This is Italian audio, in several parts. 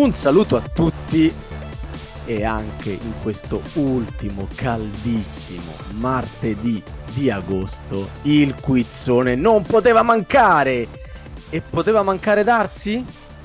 Un saluto a tutti e anche in questo ultimo caldissimo martedì di agosto il quizzone non poteva mancare. E poteva mancare Darsi?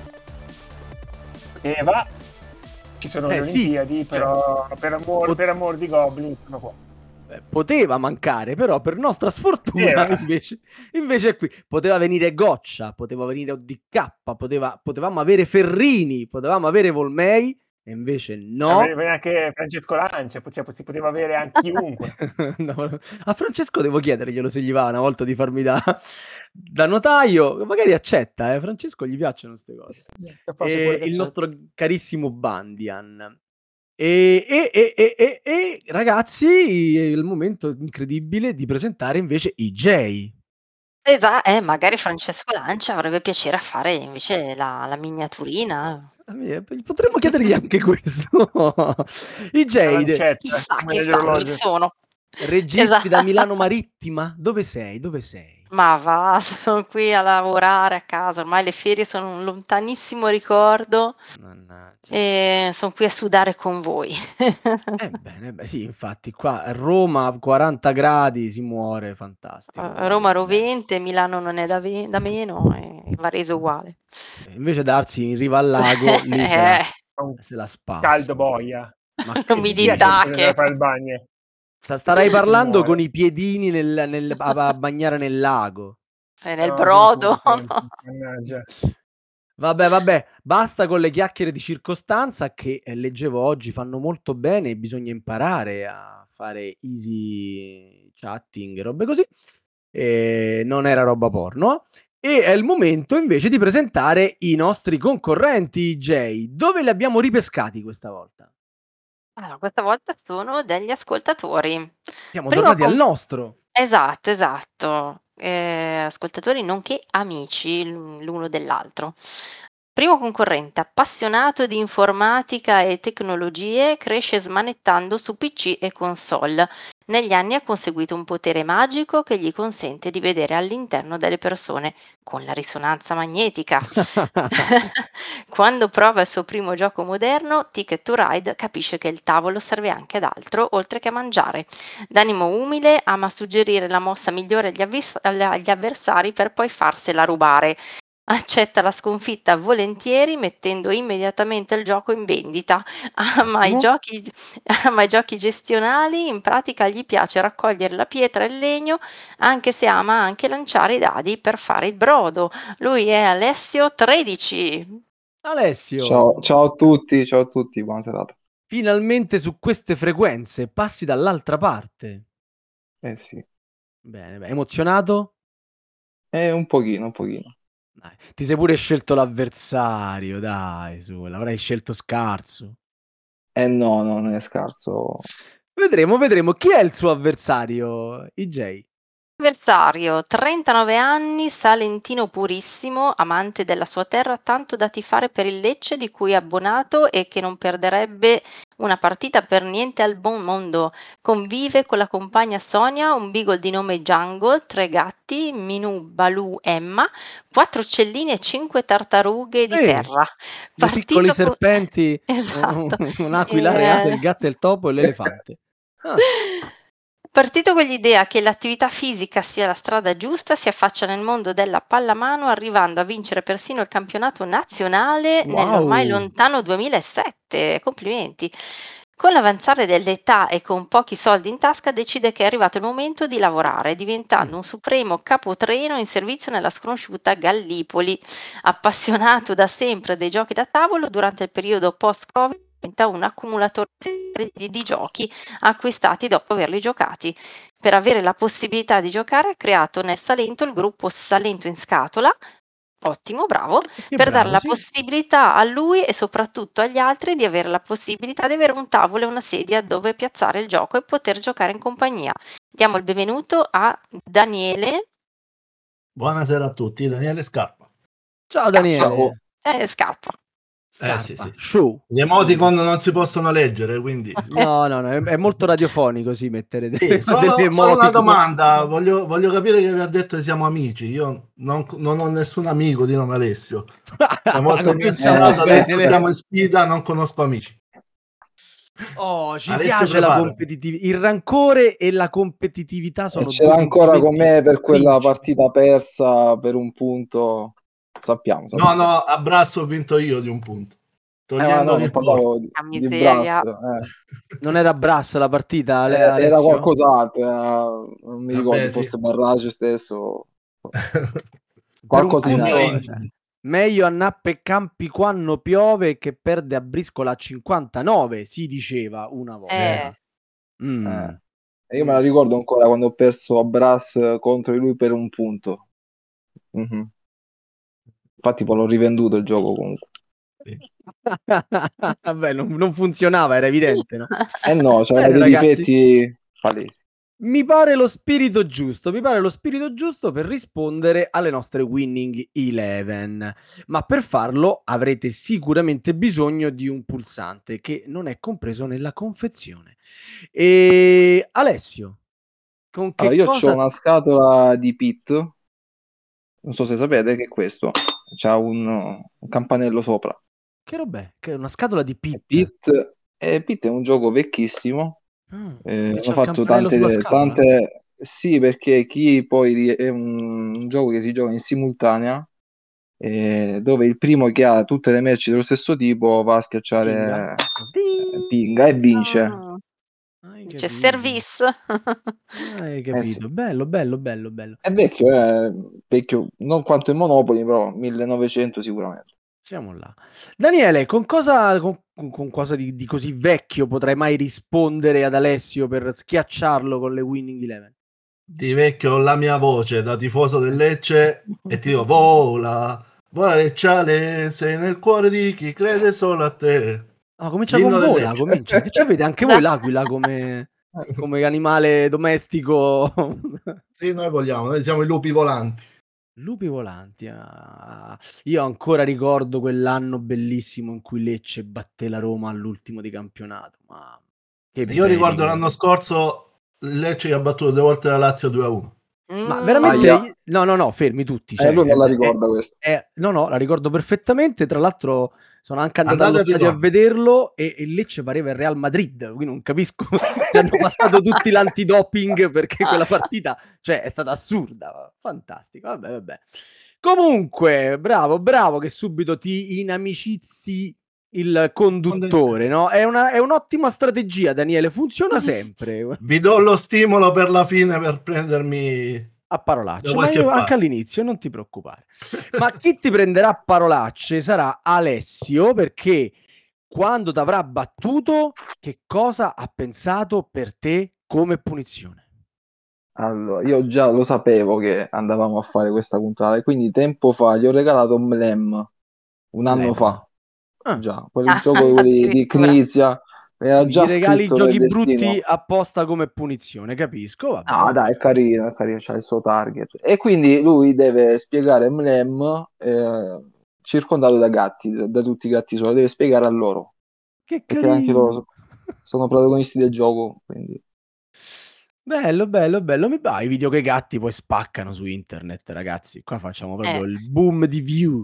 Va. Ci sono le Olimpiadi, sì, però per amor di Goblin sono qua. Poteva mancare, però per nostra sfortuna invece è qui. Poteva venire Goccia, poteva venire ODK, potevamo avere Ferrini, potevamo avere Volmei, e invece no. Aveva anche Francesco Lancia, si poteva avere anche chiunque. No, a Francesco devo chiederglielo se gli va una volta di farmi da notaio, magari accetta, Francesco gli piacciono queste cose. Il nostro carissimo Bandian. E ragazzi, è il momento incredibile di presentare invece i J. Magari Francesco Lancia avrebbe piacere a fare invece la miniaturina. Potremmo chiedergli anche questo. I J. Chissà chi sono. Registi da Milano Marittima? Dove sei? Ma va, sono qui a lavorare a casa, ormai le ferie sono un lontanissimo ricordo. Mannaggia. E sono qui a sudare con voi. Beh, sì, infatti qua a Roma 40 gradi si muore, fantastico. Roma rovente, Milano non è da meno e Varese uguale. Invece Darsi in riva al lago lì se la spassa. Caldo boia. Ma non mi dite fare il bagno. Starai parlando con i piedini a bagnare nel lago. Nel brodo. Mannaggia. Vabbè, basta con le chiacchiere di circostanza che leggevo oggi fanno molto bene e bisogna imparare a fare easy chatting, robe così. Non era roba porno. E è il momento invece di presentare i nostri concorrenti, Jay. Dove li abbiamo ripescati questa volta? Allora, questa volta sono degli ascoltatori. Siamo tornati al nostro. Esatto. Ascoltatori nonché amici l'uno dell'altro. Primo concorrente, appassionato di informatica e tecnologie, cresce smanettando su PC e console. Negli anni ha conseguito un potere magico che gli consente di vedere all'interno delle persone con la risonanza magnetica. Quando prova il suo primo gioco moderno, Ticket to Ride, capisce che il tavolo serve anche ad altro, oltre che a mangiare. D'animo umile, ama suggerire la mossa migliore agli avversari per poi farsela rubare. Accetta la sconfitta volentieri, mettendo immediatamente il gioco in vendita. Ama i giochi gestionali, in pratica gli piace raccogliere la pietra e il legno, anche se ama anche lanciare i dadi per fare il brodo. Lui è Alessio 13. Alessio. Ciao a tutti, buona serata. Finalmente su queste frequenze passi dall'altra parte. Sì. Bene, emozionato? Un pochino. Dai. Ti sei pure scelto l'avversario, dai, su, l'avrai scelto scarso. No, non è scarso. Vedremo. Chi è il suo avversario, IJ? Avversario, 39 anni, salentino purissimo, amante della sua terra, tanto da tifare per il Lecce di cui è abbonato e che non perderebbe una partita per niente al buon mondo. Convive con la compagna Sonia, un beagle di nome Jungle, 3 gatti, Minù, Balù, Emma, 4 uccellini e 5 tartarughe di terra. Due piccoli serpenti, Esatto. un'aquila reale, il gatto e il topo e l'elefante. Partito con l'idea che l'attività fisica sia la strada giusta, si affaccia nel mondo della pallamano, arrivando a vincere persino il campionato nazionale nell'ormai lontano 2007. Complimenti. Con l'avanzare dell'età e con pochi soldi in tasca decide che è arrivato il momento di lavorare, diventando un supremo capotreno in servizio nella sconosciuta Gallipoli. Appassionato da sempre dei giochi da tavolo, durante il periodo post-Covid diventa un accumulatore di giochi acquistati dopo averli giocati. Per avere la possibilità di giocare ha creato nel Salento il gruppo Salento in Scatola, ottimo, bravo, per dare la possibilità a lui e soprattutto agli altri di avere la possibilità di avere un tavolo e una sedia dove piazzare il gioco e poter giocare in compagnia. Diamo il benvenuto a Daniele. Buonasera a tutti, Daniele Scarpa. Ciao Daniele. Scarpa. Scarpa, sì. show. Gli emoticon non si possono leggere, quindi... No, è molto radiofonico, sì, mettere Sì, delle solo una emoticon. domanda, voglio capire che vi ha detto che siamo amici. Io non ho nessun amico di nome Alessio. Da molto Cominciamo adesso bene. siamo in sfida, non conosco amici. Oh, ci Alessio, piace la preparati. competitività. Il rancore e la competitività E sono c'era due ancora con sentimenti me per quella principi. partita persa per un punto. Sappiamo. No, a Brasso ho vinto io di un punto. Ma no, Togliendo non il gol. parlavo La di Brass. miseria. Non era Brass la partita, Era Alessio? qualcos'altro, non mi ricordo, Vabbè, sì. forse Barrage stesso. Per un Qualcosina punto, era. cioè, meglio a Nappe Campi quando piove che perde a Briscola a 59, si diceva una volta. Mm. E io me la ricordo ancora quando ho perso a Brass contro di lui per un punto. Mhm. Infatti poi l'ho rivenduto il gioco comunque. Sì. Vabbè, non funzionava, era evidente, no? Eh no, c'aveva Bene, dei ragazzi. difetti palesi. Mi pare lo spirito giusto per rispondere alle nostre Winning 11, ma per farlo avrete sicuramente bisogno di un pulsante che non è compreso nella confezione. E Alessio, con che Allora, io ho cosa... una scatola di Pit, non so se sapete che è questo, c'ha un campanello sopra. Che roba è? Che è una scatola di Pit? Pit è un gioco vecchissimo, Che hanno c'ha il fatto campanello sulla scatola? sì, perché chi poi è un gioco che si gioca in simultanea, dove il primo che ha tutte le merci dello stesso tipo va a Pinga? schiacciare pinga e vince. Ah, Hai c'è capito. service. Hai Sì. capito. Bello. È vecchio, non quanto il Monopoli, però 1900 sicuramente. Siamo là. Daniele, con cosa di così vecchio potrai mai rispondere ad Alessio per schiacciarlo con le Winning 11? Di vecchio ho la mia voce da tifoso del Lecce e ti dico vola Lecciale, sei nel cuore di chi crede solo a te. No, comincia L'inno con del vola, Lecce. comincia. Che c'avete anche voi l'aquila come animale domestico? Sì, noi siamo i lupi volanti. Lupi volanti. Io ancora ricordo quell'anno bellissimo in cui Lecce batté la Roma all'ultimo di campionato. Ma che Io bei ricordo ricordi. l'anno scorso il Lecce che ha battuto 2 volte la Lazio 2-1. Ma Mm. veramente Aia. no, fermi tutti, cioè, Lui non la ricorda questa. no, la ricordo perfettamente. Tra l'altro sono anche andato Andate allo e stadio a ritorno. vederlo e il Lecce pareva il Real Madrid, quindi non capisco se hanno passato tutti l'antidoping perché quella partita, cioè, è stata assurda. Fantastico, vabbè. Comunque, bravo che subito ti inimicizi il conduttore, no? È un'ottima strategia, Daniele, funziona sempre. Vi do lo stimolo per la fine per prendermi A da parolacce, ma qualche io anche parte. all'inizio non ti preoccupare. Ma chi ti prenderà a parolacce sarà Alessio, perché quando t'avrà battuto, che cosa ha pensato per te come punizione? Allora, io già lo sapevo che andavamo a fare questa puntata, e quindi tempo fa gli ho regalato Mlem, un anno Mlem. fa. Ah, Già, quel gioco di Addirittura. Knizia, era quindi gli già regali scritto nel giochi brutti destino. apposta come punizione, capisco, va bene. Ah, dai, è carino, c'ha il suo target. E quindi lui deve spiegare Mlem, circondato da gatti, da tutti i gatti suoi, deve spiegare a loro, Che perché anche loro carino. sono protagonisti del gioco, quindi... Bello. I video che i gatti poi spaccano su internet, ragazzi. Qua facciamo proprio il boom di view.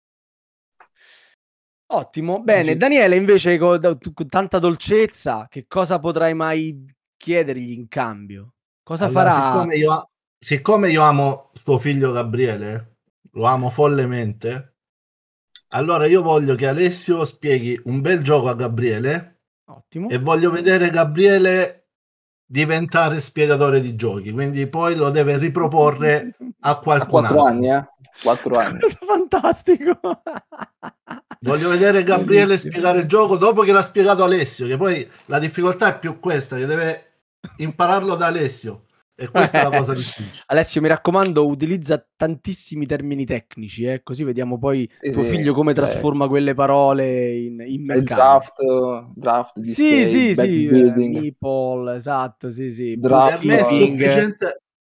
Ottimo, bene. Daniele, invece, con tanta dolcezza, che cosa potrai mai chiedergli in cambio? Cosa Allora, farà? siccome io amo suo figlio Gabriele, lo amo follemente, allora io voglio che Alessio spieghi un bel gioco a Gabriele Ottimo. e voglio vedere Gabriele diventare spiegatore di giochi, quindi poi lo deve riproporre a A qualcun 4 altro. anni, 4 anni. Fantastico. Voglio vedere Gabriele Bellissimo. spiegare il gioco dopo che l'ha spiegato Alessio, che poi la difficoltà è più questa, che deve impararlo da Alessio. E questa è la cosa difficile. Alessio, mi raccomando, utilizza tantissimi termini tecnici, così vediamo poi tuo figlio come trasforma quelle parole in mercato. Draft, Sì, display, backbuilding, meeple, esatto, sì. draft. Per me è Bookkeeping.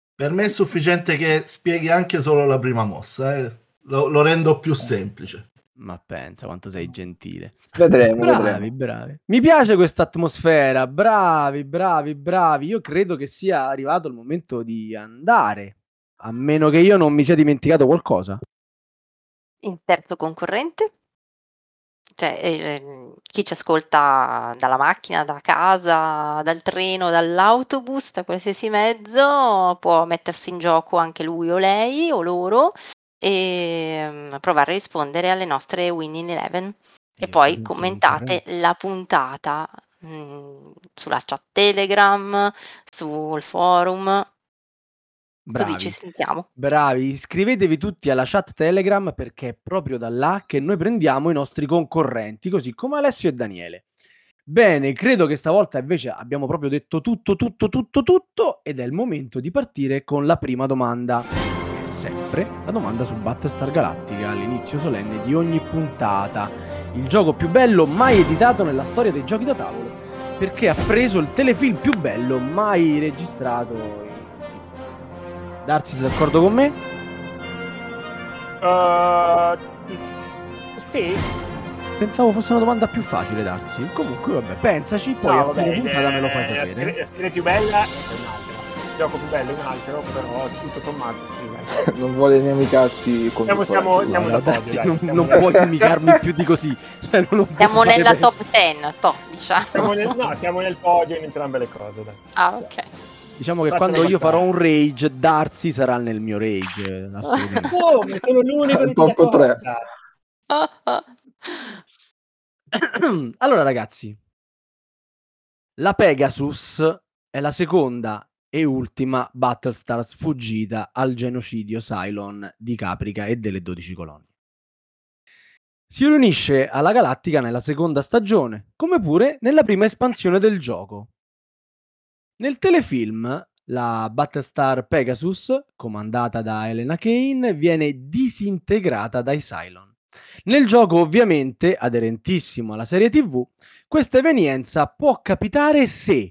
sufficiente che spieghi anche solo la prima mossa, Lo rendo più semplice. Ma pensa quanto sei gentile. Vedremo, Bravi, vedremo. bravi. Mi piace questa atmosfera. Bravi, bravi, bravi. Io credo che sia arrivato il momento di andare. A meno che io non mi sia dimenticato qualcosa. Il terzo concorrente? Cioè, chi ci ascolta dalla macchina, da casa, dal treno, dall'autobus, da qualsiasi mezzo, può mettersi in gioco anche lui o lei o loro e provare a rispondere alle nostre Winning Eleven. E Io poi fate un commentate concorrente. la puntata sulla chat Telegram, sul forum, così ci Bravi. sentiamo. Bravi, iscrivetevi tutti alla chat Telegram perché è proprio da là che noi prendiamo i nostri concorrenti, così come Alessio e Daniele. Bene, credo che stavolta invece abbiamo proprio detto tutto ed è il momento di partire con la prima domanda. Che è sempre la domanda su Battlestar Galactica all'inizio solenne di ogni puntata. Il gioco più bello mai editato nella storia dei giochi da tavolo perché ha preso il telefilm più bello mai registrato in TV. Darsi, sei d'accordo con me? Sì. Pensavo fosse una domanda più facile, Darsi. Comunque, vabbè, pensaci, poi No, a fine vabbè, puntata me lo fai sapere. La serie più bella è un'altra. Il gioco più bello è un altro, però tutto sommato sì, dai. Non vuole inimicarsi con Siamo Guarda, d'accordo, Darsi, dai, non puoi inimicarmi più di così. Cioè, non puoi Siamo fare nella per- top 10, diciamo. siamo nel podio in entrambe le cose, dai. Ah, ok. Diciamo che Fatelo quando io passare. farò un rage, Darsi sarà nel mio rage, assolutamente. Come? Sono l'unico di Top tira 3. corta. Allora, ragazzi, la Pegasus è la seconda e ultima Battlestar sfuggita al genocidio Cylon di Caprica e delle 12 colonie. Si riunisce alla Galattica nella seconda stagione, come pure nella prima espansione del gioco. Nel telefilm, la Battlestar Pegasus, comandata da Helena Kane, viene disintegrata dai Cylon. Nel gioco, ovviamente, aderentissimo alla serie TV, questa evenienza può capitare se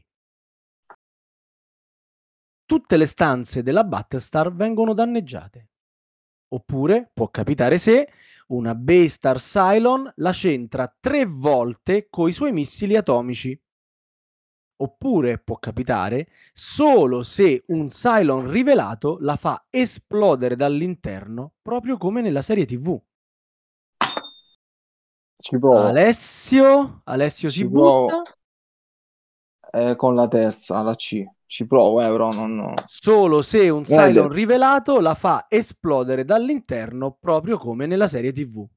tutte le stanze della Battlestar vengono danneggiate. Oppure può capitare se una Baystar Cylon la centra 3 volte coi suoi missili atomici. Oppure può capitare solo se un Cylon rivelato la fa esplodere dall'interno, proprio come nella serie TV. Ci provo. Alessio si Ci provo. butta. Con la terza, la C. Ci provo, però non... Solo se un Non è Cylon detto. rivelato la fa esplodere dall'interno, proprio come nella serie TV.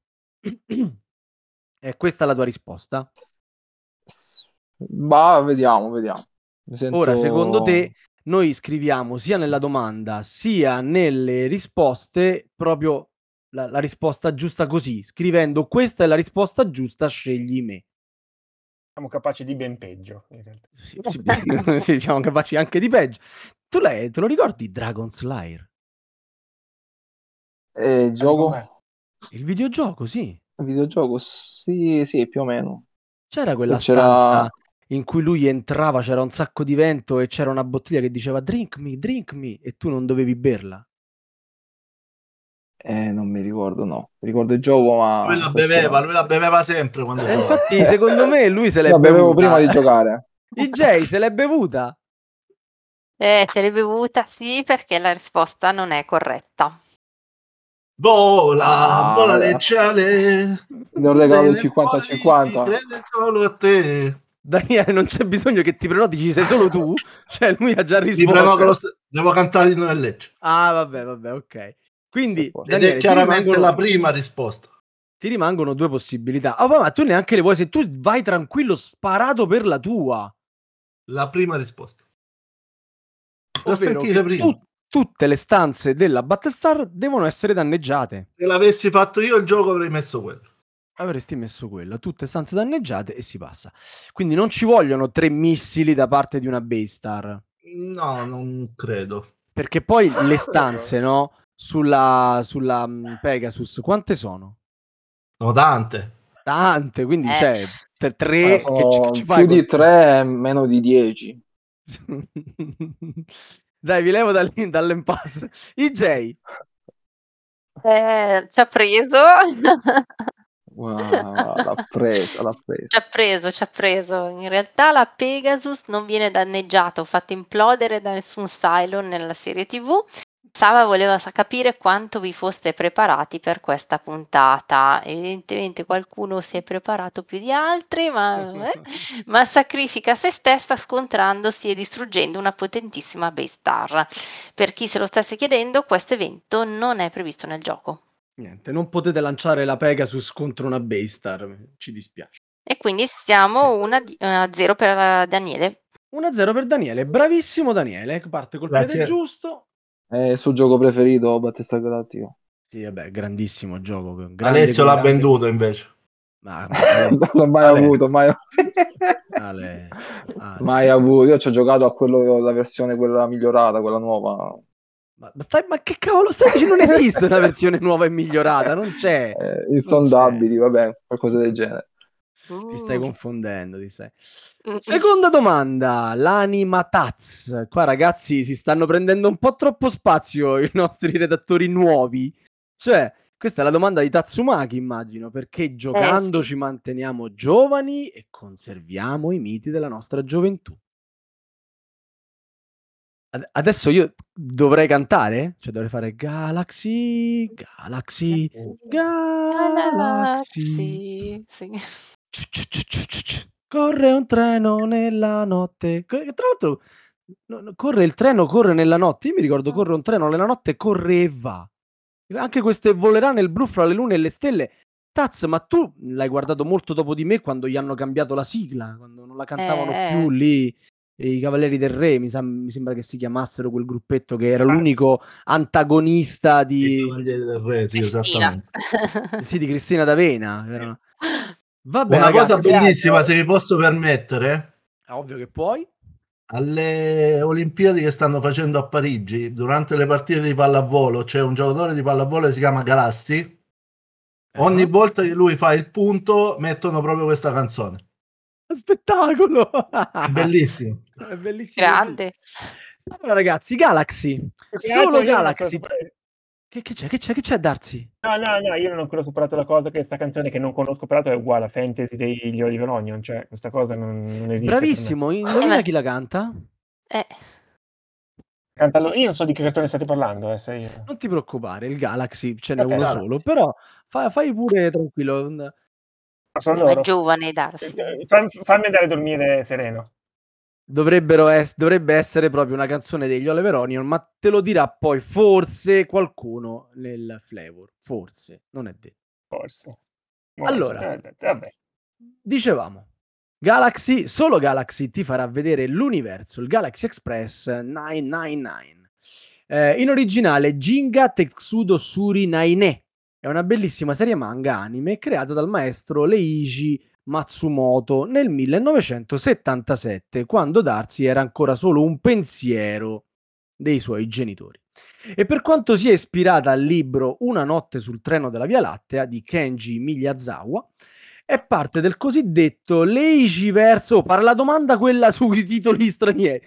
È questa la tua risposta? Ma vediamo. Mi Ora, secondo sento... te, noi scriviamo sia nella domanda sia nelle risposte proprio la risposta giusta così, scrivendo questa è la risposta giusta, scegli me. Siamo capaci di ben peggio, in realtà. Sì, siamo capaci anche di peggio. Te lo ricordi Dragon Slayer? Gioco? Com'è? Il videogioco, sì. Il videogioco? Sì, più o meno. C'era Poi quella stanza in cui lui entrava, c'era un sacco di vento e c'era una bottiglia che diceva drink me, e tu non dovevi berla. Non mi ricordo, no. Mi ricordo il gioco, ma... Lui la questo beveva sempre quando no. giocava. Infatti, secondo me, lui se l'è La bevevo bevuta. prima di giocare. IJ se l'è bevuta. Se l'hai bevuta, sì, perché la risposta non è corretta. Vola le ciale. Ne ho regalato il Sei fuori, 50-50. crede solo a te. Daniele, non c'è bisogno che ti prenoti, ci sei solo tu. Cioè, lui ha già Mi risposto. prenoto devo cantare di nel Lecce. Ah, vabbè, ok. Quindi, Ed Ed è Daniele, chiaramente la prima risposta. ti rimangono due possibilità. Oh, ma tu neanche le vuoi, se tu vai tranquillo, sparato per la tua. La prima risposta. Per Ovvero sentire che prima. tutte le stanze della Battlestar devono essere danneggiate. Se l'avessi fatto io il gioco avrei messo quello. Avresti messo quella, tutte stanze danneggiate e si passa. Quindi non ci vogliono 3 missili da parte di una Baystar. No, non credo. Perché poi le stanze, no? Sulla Pegasus, quante sono? Sono tante. Tante, quindi cioè, Allora, 3 che ci fai più di 3 meno di 10. Dai, vi levo dall'impasse. IJ. Ci ha preso. L'ha presa. Ci ha preso. In realtà la Pegasus non viene danneggiata o fatta implodere da nessun Cylon nella serie TV. Sava voleva capire quanto vi foste preparati per questa puntata. Evidentemente qualcuno si è preparato più di altri, ma sacrifica se stessa scontrandosi e distruggendo una potentissima base star. Per chi se lo stesse chiedendo, questo evento non è previsto nel gioco. Niente, non potete lanciare la Pegasus contro una base star, ci dispiace. E quindi siamo 1-0 per Daniele. 1-0 per Daniele, bravissimo Daniele, parte col piede Grazie. giusto. È il suo gioco preferito, Battista Galattico. Sì, vabbè, grandissimo gioco. Grande Alessio l'ha grande. venduto invece. Ma Non l'ho mai avuto, mai avuto. Io ci ho giocato a quello, la versione quella migliorata, quella nuova. Ma che cavolo stai dicendo? Non esiste una versione nuova e migliorata, non c'è. Insondabili, vabbè, qualcosa del genere. Ti stai confondendo, Seconda domanda, l'Anima Taz. Qua ragazzi si stanno prendendo un po' troppo spazio i nostri redattori nuovi. Cioè, questa è la domanda di Tatsumaki, immagino, perché giocando ci manteniamo giovani e conserviamo i miti della nostra gioventù. Adesso io dovrei cantare? Cioè dovrei fare Galaxy. Sì. Corre un treno nella notte. Tra l'altro, corre il treno, corre nella notte. Io mi ricordo corre un treno nella notte, corre e va. Anche queste volerà nel blu fra le lune e le stelle. Taz, ma tu l'hai guardato molto dopo di me quando gli hanno cambiato la sigla, quando non la cantavano più lì. I Cavalieri del Re, mi sembra che si chiamassero quel gruppetto che era l'unico antagonista I di Cavalieri del Re, sì, Cristina. esattamente. sì, di Cristina D'Avena. Vabbè, Una ragazzi, cosa bellissima, se mi posso permettere, è ovvio che puoi. alle Olimpiadi che stanno facendo a Parigi, durante le partite di pallavolo, c'è un giocatore di pallavolo che si chiama Galassi. Ogni volta che lui fa il punto, mettono proprio questa canzone. Spettacolo! È bellissimo. È bellissimo. Grande. Sì. Allora, ragazzi, Galaxy. Solo Galaxy. Che c'è, Darcy? No, io non ho ancora superato la cosa che sta canzone che non conosco, peraltro è uguale a Fantasy degli Oliver Onion, cioè questa cosa non esiste. Bravissimo, indovina chi la canta? Cantalo, io non so di che cartone state parlando, se io... Non ti preoccupare, il Galaxy ce n'è Ok, uno Galaxy. solo, però fai pure tranquillo. Sono Ma è loro. giovane Darcy. Fammi andare a dormire sereno. Dovrebbe essere proprio una canzone degli Oliver Onion, ma te lo dirà poi forse qualcuno nel flavor. Forse, non è detto. Forse. Allora, vabbè. Dicevamo, Galaxy, solo Galaxy ti farà vedere l'universo, il Galaxy Express 999. In originale Jinga Tetsudo Suri Naine. È una bellissima serie manga anime creata dal maestro Leiji Matsumoto nel 1977, quando Darcy era ancora solo un pensiero dei suoi genitori. E per quanto sia ispirata al libro Una notte sul treno della Via Lattea di Kenji Miyazawa, è parte del cosiddetto Leijiverse. Para la domanda quella sui titoli stranieri.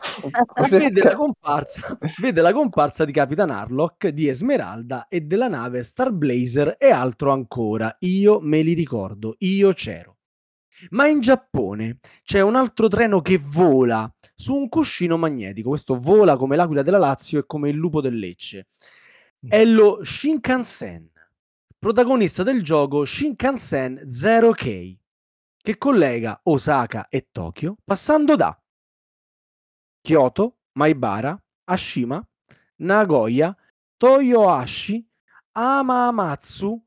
Vede la comparsa di Capitan Harlock, di Esmeralda e della nave Star Blazer e altro ancora. Io me li ricordo, io c'ero. Ma in Giappone c'è un altro treno che vola su un cuscino magnetico. Questo vola come l'Aquila della Lazio e come il lupo del Lecce. È lo Shinkansen, protagonista del gioco Shinkansen Zero K, che collega Osaka e Tokyo passando da Kyoto, Maibara, Ashima, Nagoya, Toyohashi, Hamamatsu,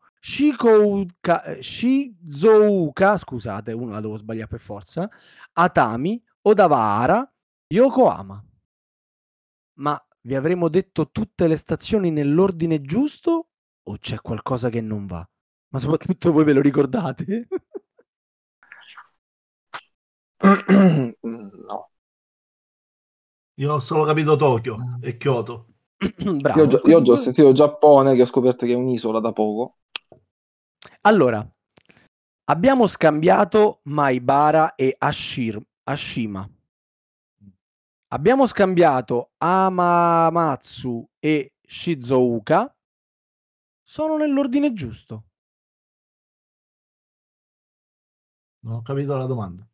Shizuoka, scusate, una la devo sbagliare per forza, Atami, Odawara, Yokohama. Ma vi avremo detto tutte le stazioni nell'ordine giusto o c'è qualcosa che non va? Ma soprattutto voi ve lo ricordate? No. Io ho solo capito Tokyo e Kyoto. Bravo. Io ho già sentito Giappone, che ho scoperto che è un'isola da poco. Allora, abbiamo scambiato Maibara e Ashima. Abbiamo scambiato Hamamatsu e Shizuoka. Sono nell'ordine giusto. Non ho capito la domanda.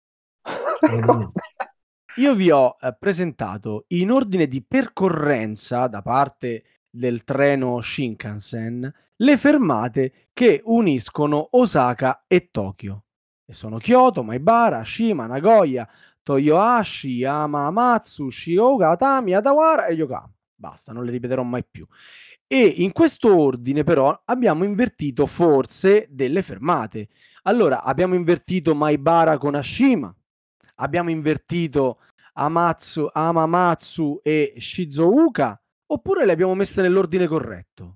Io vi ho presentato in ordine di percorrenza da parte del treno Shinkansen le fermate che uniscono Osaka e Tokyo. E sono Kyoto, Maibara, Shima, Nagoya, Toyohashi, Hamamatsu, Shizuoka, Atami, Adawara e Yokohama. Basta, non le ripeterò mai più. E in questo ordine però abbiamo invertito forse delle fermate. Allora, abbiamo invertito Maibara con Ashima, abbiamo invertito Hamamatsu e Shizuoka, oppure le abbiamo messe nell'ordine corretto?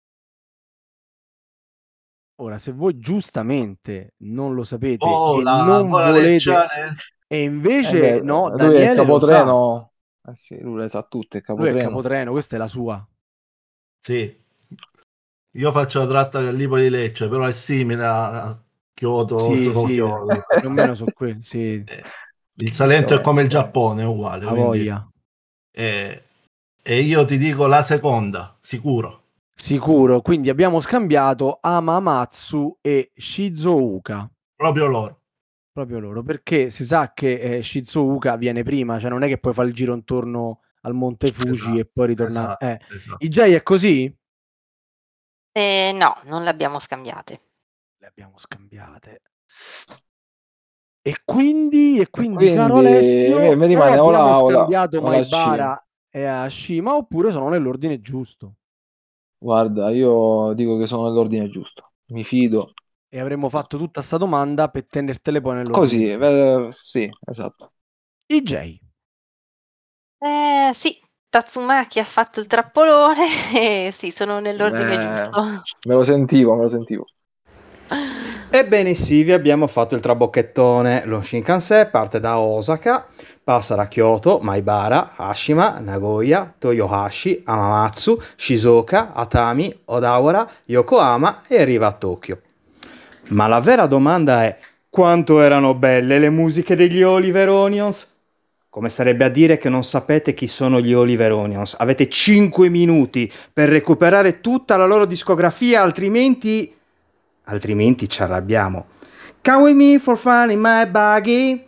Ora, se voi giustamente non lo sapete e non volete, e invece no, lui è il Daniele lo sa. capotreno. Sì, lui le sa tutte, il Lui è il capotreno. capotreno, questa è la sua. Sì. Io faccio la tratta Gallipoli di Lecce, però è simile a Kyoto, Sì, Tokyo. più o meno su qui, sì. Il Salento è come il Giappone, è uguale. A voglia. E io ti dico la seconda, sicuro. Sicuro, quindi abbiamo scambiato Hamamatsu e Shizuoka. Proprio loro. Proprio loro, perché si sa che Shizuoka viene prima, cioè non è che poi fa il giro intorno al Monte Fuji e poi ritorna. Esatto. IJ è così? No, non le abbiamo scambiate. Le abbiamo scambiate. E quindi caro Alessio, mi rimane abbiamo o scambiato la Maibara e Ashima oppure sono nell'ordine giusto? Guarda, io dico che sono nell'ordine giusto. Mi fido. E avremmo fatto tutta sta domanda per tenertele poi nell'ordine Così, giusto. sì, esatto. IJ. Sì, Tatsumaki ha fatto il trappolone e sì, sono nell'ordine giusto. Me lo sentivo. Ebbene sì, vi abbiamo fatto il trabocchettone. Lo Shinkansen parte da Osaka, passa da Kyoto, Maibara, Ashima, Nagoya, Toyohashi, Hamamatsu, Shizuoka, Atami, Odawara, Yokohama e arriva a Tokyo. Ma la vera domanda è: quanto erano belle le musiche degli Oliver Onions? Come sarebbe a dire che non sapete chi sono gli Oliver Onions. Avete 5 minuti per recuperare tutta la loro discografia, altrimenti ci arrabbiamo. Come with me for fun in my buggy.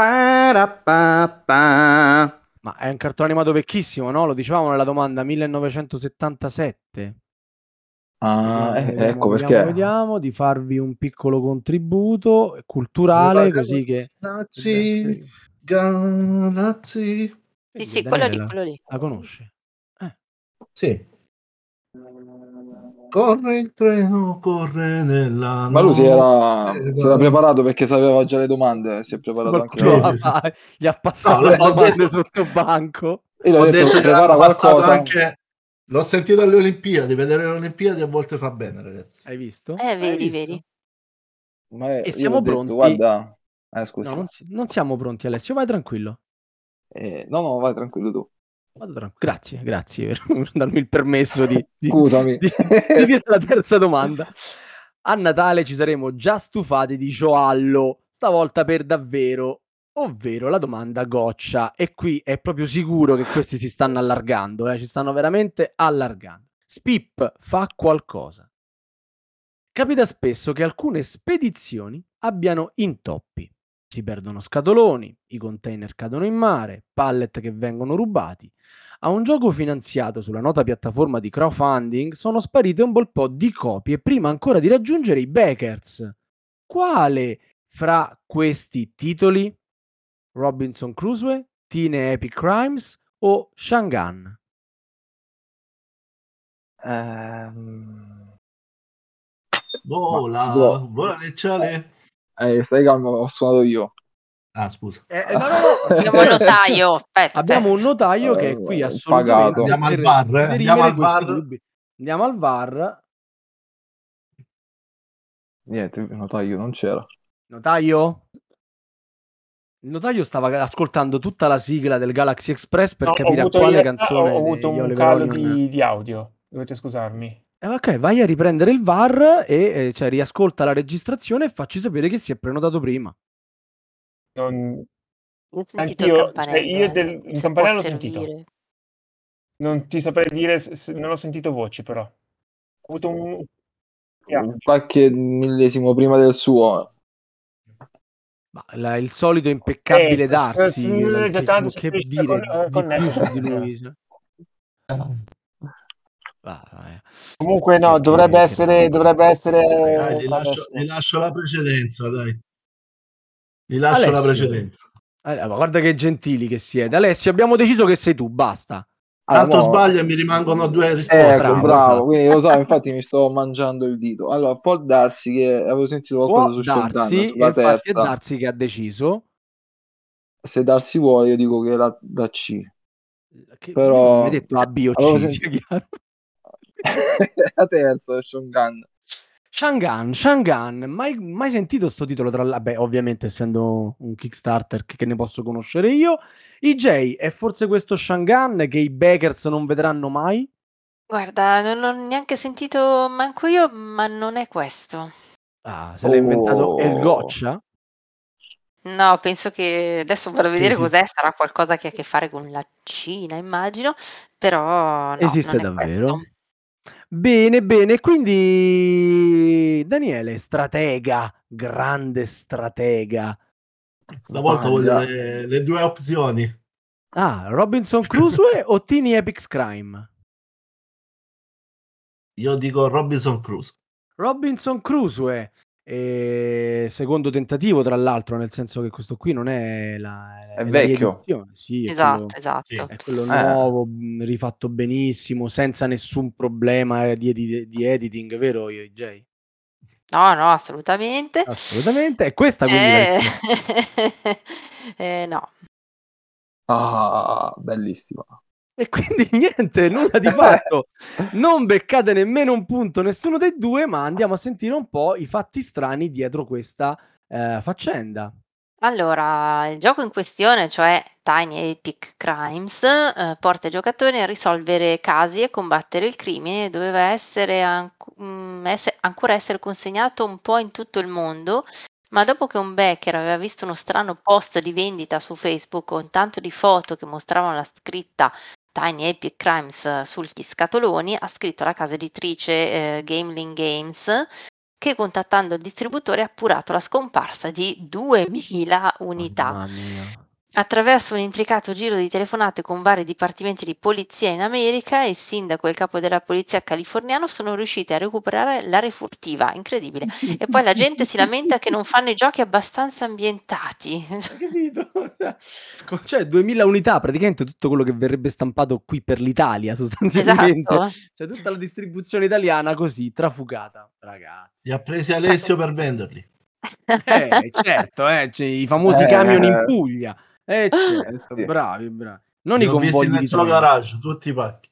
Pa-ra-pa-pa. Ma è un cartone animato vecchissimo, no? Lo dicevamo nella domanda 1977. Ecco perché. Vediamo di farvi un piccolo contributo culturale, così che Galazzi. Sì, Daniele quello lì. la conosce. Sì. Corre il treno, corre nella Ma lui si era notte. preparato perché sapeva già le domande, si è preparato anche la... Gli ha passato le domande sotto banco. Io Ho ho detto detto che prepara l'hanno passato qualcosa. anche. L'ho sentito alle Olimpiadi, vedere le Olimpiadi a volte fa bene, ragazzi. Hai visto? Vedi. Ma E io siamo l'ho detto, pronti. guarda... scusi. No, non siamo pronti, Alessio, vai tranquillo. No, vai tranquillo tu. Grazie per darmi il permesso di Scusami. di dire la terza domanda. A Natale ci saremo già stufati di gioallo, stavolta per davvero, ovvero la domanda goccia. E qui è proprio sicuro che questi si stanno allargando, ci stanno veramente allargando. Spip fa qualcosa. Capita spesso che alcune spedizioni abbiano intoppi. Si perdono scatoloni, i container cadono in mare, pallet che vengono rubati. A un gioco finanziato sulla nota piattaforma di crowdfunding sono sparite un bel po' di copie prima ancora di raggiungere i backers. Quale fra questi titoli? Robinson Crusoe, Teen Epic Crimes o Shangan? Vola nel cielo. Stai calmo, ho suonato io. Ah, scusa. No. Abbiamo un notaio. Aspetta. Abbiamo un notaio che è qui assolutamente Pagato. Andiamo al per VAR, dirimere andiamo al questi VAR. dubbi. Andiamo al VAR. Niente, il notaio non c'era. Notaio? Il notaio stava ascoltando tutta la sigla del Galaxy Express per capire a quale canzone ho avuto degli un Oliver calo Onion. di audio, dovete scusarmi. Ok, vai a riprendere il VAR e cioè, riascolta la registrazione e facci sapere che si è prenotato prima. Non... Ho sentito il campanello. Il se campanello può l'ho sentito. servire. Non ti saprei dire, non ho sentito voci però. Ho avuto un... Qualche millesimo prima del suo. Ma il solito impeccabile Darsi, già tanto si che capisce dire di con più su di lui? Cioè. Comunque no, Che dovrebbe roba, essere Dai, qua adesso. gli lascio la precedenza, dai. Gli lascio la Alessio, precedenza. guarda che gentili che siete. Alessio, abbiamo deciso che sei tu, basta. Tanto mo- sbaglio e mi rimangono 2 risposte. Ecco, Bravo, bravo, esatto. quindi lo so, infatti mi sto mangiando il dito. Allora, può darsi che avevo sentito qualcosa Può su Shogun darsi, sulla infatti è terza. Darsi che ha deciso. Se darsi vuole, io dico che la C. Che io non ho mai Però detto A, B o avevo C, sia sentito chiaro. la terza, Shogun. Shangan, mai sentito sto titolo tra beh, ovviamente essendo un Kickstarter che ne posso conoscere io. EJ, è forse questo Shangan che i backers non vedranno mai? Guarda, non ho neanche sentito manco io, ma non è questo. Ah, se l'ha inventato El Oh, Goccia? No, penso che adesso vado a Che vedere cos'è, sarà qualcosa che ha a che fare con la Cina, immagino, però no, esiste non è questo. davvero? Bene, bene, quindi Daniele, stratega, grande stratega. Stavolta voglio sbaglia. le 2 opzioni. Ah, Robinson Crusoe o Teeny Epics Crime? Io dico Robinson Crusoe. Robinson Crusoe, secondo tentativo tra l'altro, nel senso che questo qui non è È è la vecchio. riedizione, sì, Esatto, Sì. esatto. è quello Eh, nuovo, rifatto benissimo, senza nessun problema di editing, vero EJ? No, no, assolutamente. Assolutamente. E questa quindi è la Eh, risposta. no. bellissima. E quindi niente, nulla di fatto. Non beccate nemmeno un punto nessuno dei due, ma andiamo a sentire un po' i fatti strani dietro questa, faccenda. Allora, il gioco in questione, cioè Tiny Epic Crimes, porta i giocatori a risolvere casi e combattere il crimine. Doveva ancora essere consegnato un po' in tutto il mondo, ma dopo che un backer aveva visto uno strano post di vendita su Facebook con tanto di foto che mostravano la scritta Tiny Epic Crimes sugli scatoloni, ha scritto alla casa editrice Gameling Games, che contattando il distributore ha appurato la scomparsa di 2000 unità. Mamma mia. Attraverso un intricato giro di telefonate con vari dipartimenti di polizia in America, il sindaco e il capo della polizia californiano sono riusciti a recuperare la refurtiva, incredibile. E poi la gente si lamenta che non fanno i giochi abbastanza ambientati. Hai capito? Cioè 2000 unità, praticamente tutto quello che verrebbe stampato qui per l'Italia sostanzialmente. Esatto. Cioè tutta la distribuzione italiana così trafugata, ragazzi. Li ha presi Alessio per venderli. Certo, c'è i famosi camion in Eh, Puglia. Certo, sì. bravi, bravi. Non Li i ho visti convogli nel di suo treno. garage, tutti i pacchi.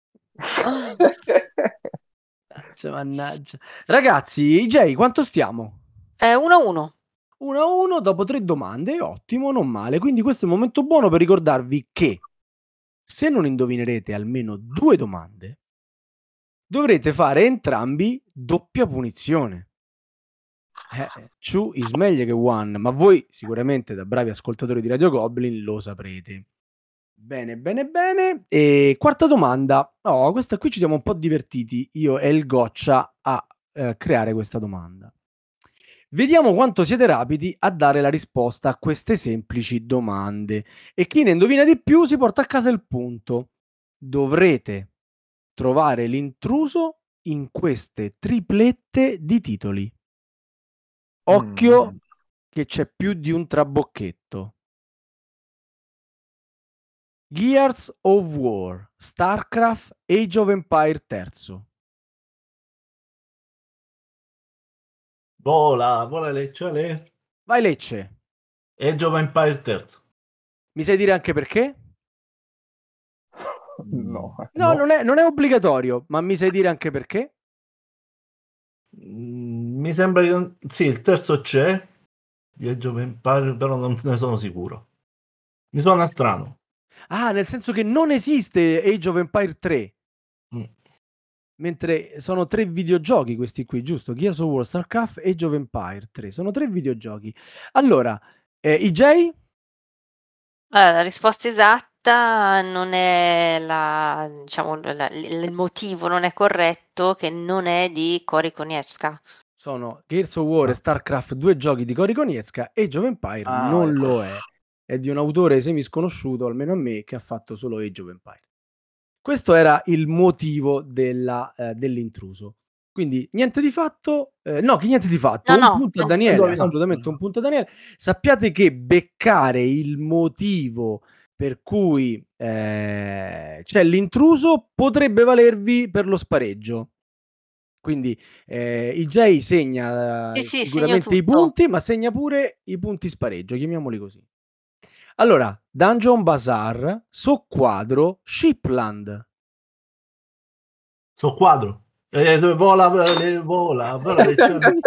Mannaggia. Ragazzi, EJ, quanto stiamo? 1-1. 1-1 dopo 3 domande, ottimo, non male. Quindi questo è il momento buono per ricordarvi che se non indovinerete almeno 2 domande, dovrete fare entrambi doppia punizione. Two is meglio che one, ma voi sicuramente da bravi ascoltatori di Radio Goblin lo saprete. Bene, bene, bene. E quarta domanda. Oh, questa qui ci siamo un po' divertiti, io e il Goccia, a creare questa domanda. Vediamo quanto siete rapidi a dare la risposta a queste semplici domande. E chi ne indovina di più si porta a casa il punto. Dovrete trovare l'intruso in queste triplette di titoli. Occhio che c'è più di un trabocchetto. Gears of War, StarCraft, Age of Empire III. Vola Lecce. Vai Lecce. Age of Empire terzo. Mi sai dire anche perché? No. No, non è obbligatorio, ma mi sai dire anche perché? Mi sembra che sì, il terzo c'è di Age of Empire, però non ne sono sicuro. Mi suona strano. Ah, nel senso che non esiste Age of Empire 3. Mm. Mentre sono 3 videogiochi questi qui, giusto? Gears of War, StarCraft, Age of Empire 3. Sono 3 videogiochi. Allora, EJ? La risposta esatta non è diciamo il motivo non è corretto, che non è di Cory Konieczka. sono Gears of War e StarCraft, 2 giochi di Cory Konietzka, e Age of Empire non lo è di un autore semisconosciuto, almeno a me, che ha fatto solo Age of Empire. Questo era il motivo dell'intruso. Quindi niente di fatto, niente di fatto, No, un no, punto a no. Daniele, assolutamente un punto a Daniele. Sappiate che beccare il motivo per cui c'è l'intruso potrebbe valervi per lo spareggio. Quindi IJ segna Sì, segno sicuramente i tutto. punti, ma segna pure i punti spareggio, chiamiamoli così. Allora, Dungeon Bazaar, Soqquadro, Shipland. Soqquadro. Vola, lezione.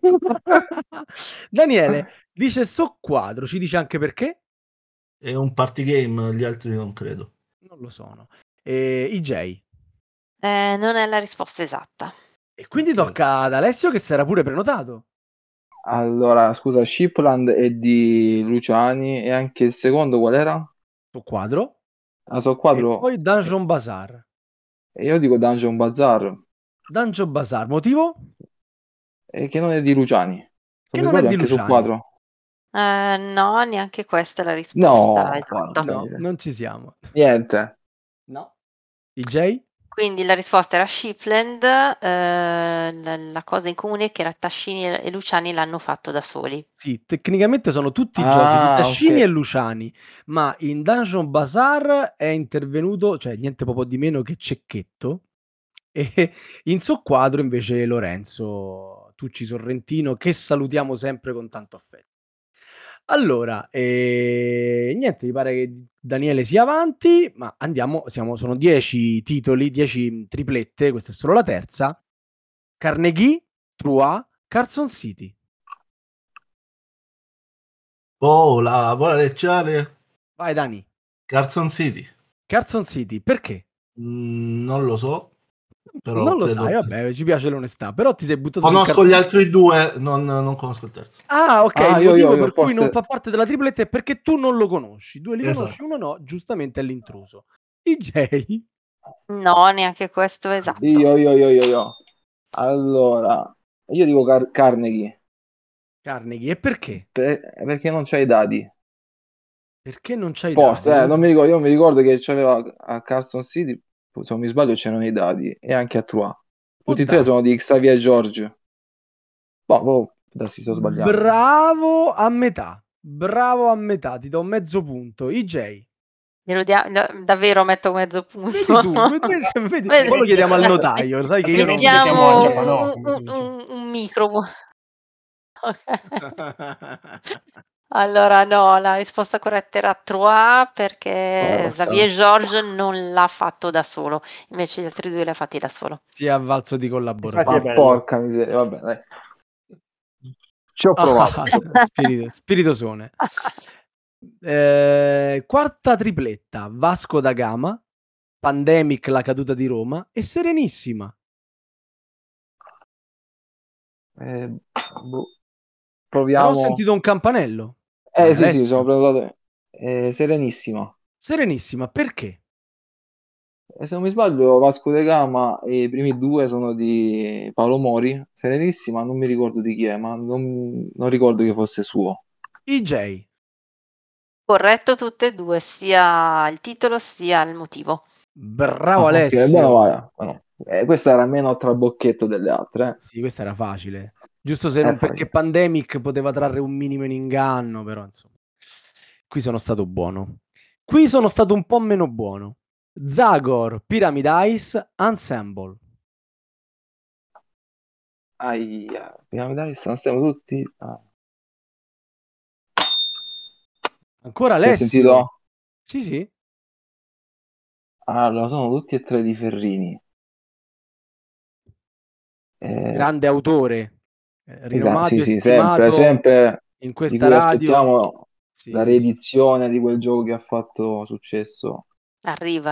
Daniele dice Soqquadro, ci dice anche perché? È un party game, gli altri non credo. Non lo sono. IJ. Non è la risposta esatta. E quindi tocca ad Alessio, che si era pure prenotato. Allora, scusa, Shipland è di Luciani e anche il secondo qual era? Soqquadro. Ah, Soqquadro. E poi Dungeon Bazaar. E io dico Dungeon Bazaar. Dungeon Bazaar, motivo? Che non è di Luciani. Che non è di anche Luciani. Soqquadro. No, neanche questa è la risposta esatta. No, non ci siamo. Niente. No. IJ? Quindi la risposta era Shipland, la cosa in comune è che Rattashini e Luciani l'hanno fatto da soli. Sì, tecnicamente sono tutti giochi di Tascini ok. e Luciani, ma in Dungeon Bazaar è intervenuto, cioè niente proprio di meno che Cecchetto, e in Soqquadro invece Lorenzo Tucci Sorrentino, che salutiamo sempre con tanto affetto. Allora, niente, mi pare che Daniele sia avanti, ma andiamo, sono 10 titoli, 10 triplette, questa è solo la terza. Carnegie, Troyes, Carson City. Vola lezione. Vai Dani. Carson City. Carson City, perché? Non lo so. Però non lo credo sai, che- vabbè, ci piace l'onestà, però ti sei buttato Conosco gli altri due, non conosco il terzo. Ah, ok, Ah, il io motivo per cui forse- non fa parte della tripletta è perché tu non lo conosci. Due li Esatto. conosci, uno no, giustamente è l'intruso. IJ? No, neanche questo è esatto. Io. Allora, io dico Carnegie. Carnegie, e perché? Perché non c'hai i dadi. Perché non c'hai i Forse, dadi? non mi ricordo. Io mi ricordo che c'aveva a Carson City, se non mi sbaglio, c'erano i dadi. E anche a Troyes. Tutti e tre sono di Xavier George. Boh, darsi sto sbagliando. Bravo a metà. Bravo a metà, ti do mezzo punto. IJ? Davvero metto mezzo punto. Vedi, poi lo chiediamo al notaio, sai che io non... Mettiamo un micro. Allora no, la risposta corretta era Troyes perché Xavier George non l'ha fatto da solo, invece gli altri due li ha fatti da solo. Si è avvalso di collaboratori. Infatti è bello. Porca miseria, vabbè, dai. Ci ho provato. Spiritosone. Quarta tripletta, Vasco da Gama, Pandemic, la caduta di Roma e Serenissima. Proviamo. Però ho sentito un campanello. Sì, sono prenotato. Serenissima. Serenissima, perché? Se non mi sbaglio, Vasco da Gama e i primi due sono di Paolo Mori. Serenissima, non mi ricordo di chi è, ma non ricordo che fosse suo. IJ? Corretto tutte e due, sia il titolo sia il motivo. Bravo Alessio. Okay, questa era meno trabocchetto delle altre. Sì, questa era facile. Giusto se non perché Pandemic poteva trarre un minimo in inganno, però insomma. Qui sono stato buono. Qui sono stato un po' meno buono. Zagor, Pyramid Ice, Ensemble. Pyramid Ice, stiamo tutti... Ancora Si è Alessio? sentito? Sì. Allora, sono tutti e tre di Ferrini. Grande autore, rinomato e sì, stimato sempre in questa di cui radio. aspettiamo la riedizione di quel gioco che ha fatto successo. Arriva.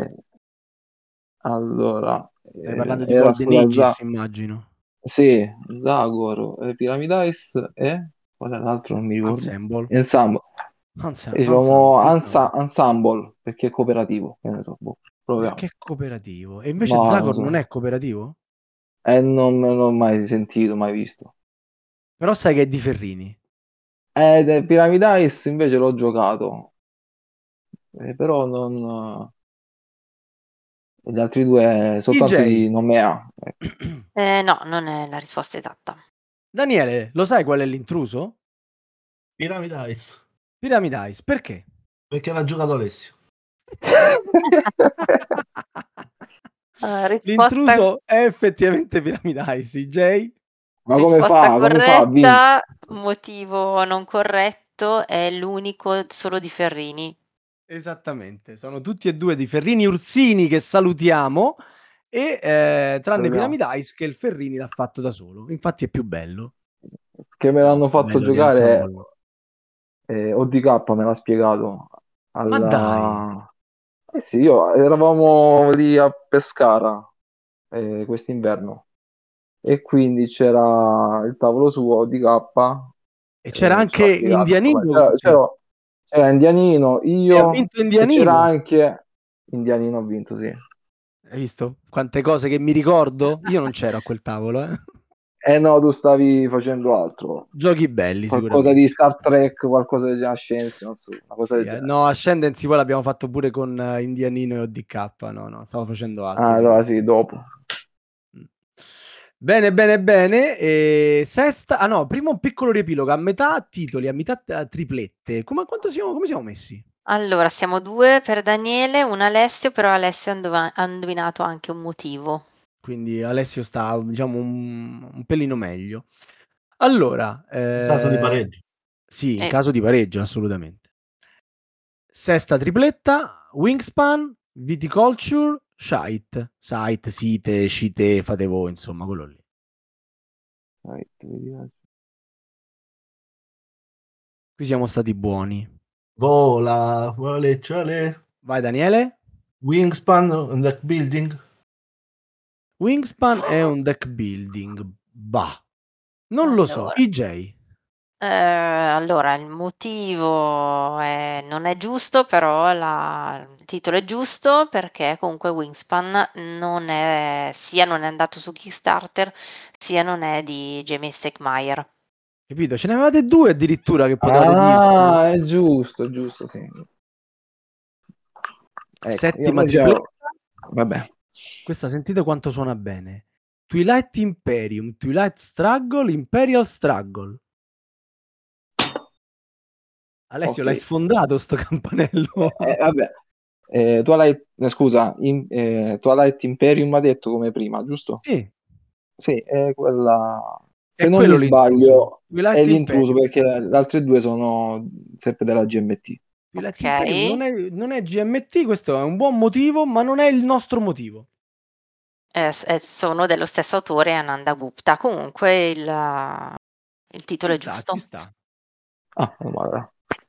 Allora, stai parlando di Golden Aegis, immagino. Sì, Zagor, Pyramid Ice e qual è l'altro? Non mi ricordo. Ensemble. Diciamo Ensemble, perché è cooperativo. Che ne so, proviamo. Perché è cooperativo. E invece Zagor non è cooperativo? Non l'ho mai sentito, mai visto. Però sai che è di Ferrini. Pyramid Ice invece l'ho giocato, però non... Gli altri due soltanto di DJ. nome A. No, non è la risposta esatta. Daniele, lo sai qual è l'intruso? Pyramid Ice, Pyramid Ice, perché? perché l'ha giocato Alessio. Risposta, L'intruso è effettivamente Pyramid Ice, CJ. Ma come risposta fa? Come fa a vincere? corretta, motivo non corretto, è l'unico solo di Ferrini. Esattamente, sono tutti e due di Ferrini Ursini che salutiamo e tranne Salutiamo. Pyramid Ice che il Ferrini l'ha fatto da solo, infatti è più bello. Che me l'hanno Più fatto bello di giocare, Ensemble. ODK me l'ha spiegato. Ma dai, Eh sì, eravamo lì a Pescara quest'inverno e quindi c'era il tavolo su ODK e c'era ce l'ha anche spiegato com'è. Indianino con te C'era Indianino, e ha io vinto e c'era Indianino. anche Indianino, ho vinto, sì. Hai visto quante cose che mi ricordo? Io non c'ero a quel tavolo, eh. Eh no, tu stavi facendo altro. Giochi belli Qualcosa sicuramente. di Star Trek, qualcosa di Ascension, insomma, una cosa Sì, del genere. no, Ascendancy poi l'abbiamo fatto pure con Indianino e ODK, no, stavo facendo altro. Ah, allora sì, dopo. Mm. Bene, bene, bene. E sesta, no, prima un piccolo riepilogo. A metà titoli, a metà triplette. Come siamo messi? Allora, siamo 2 per Daniele, 1 Alessio, però Alessio ha indovinato anche un motivo. Quindi Alessio sta, diciamo, un pelino meglio. Allora, In caso di pareggio. sì, in Eh, caso di pareggio, assolutamente. Sesta tripletta, Wingspan, Viticulture, Shite. Site, Scite, fate voi, insomma, quello lì. Qui siamo stati buoni. Vola, voleggiale. Vai Daniele. Wingspan, deck building. Wingspan è un deck building. Bah, non lo so. allora, EJ. allora il motivo non è giusto, però il titolo è giusto perché comunque Wingspan non è andato su Kickstarter, sia non è di Jamie Stegmaier. Capito? Ce ne avevate due addirittura che potevate dirci. Ah, è giusto, sì. Ecco, Settima invece tripletta. vabbè. Questa sentite quanto suona bene. Twilight Imperium, Twilight Struggle, Imperial Struggle. Alessio, Ok. l'hai sfondato sto campanello? Vabbè. Twilight Imperium ha detto come prima, giusto? Sì, Sì, è quella. Se è non mi quello l'intruso. sbaglio, è Twilight l'intruso Imperium. perché le altre due sono sempre della GMT. Twilight Imperium Ok, non è GMT, questo è un buon motivo, ma non è il nostro motivo. sono dello stesso autore Ananda Gupta. Comunque il titolo Ci è sta, giusto. ci sta. Ah, guarda.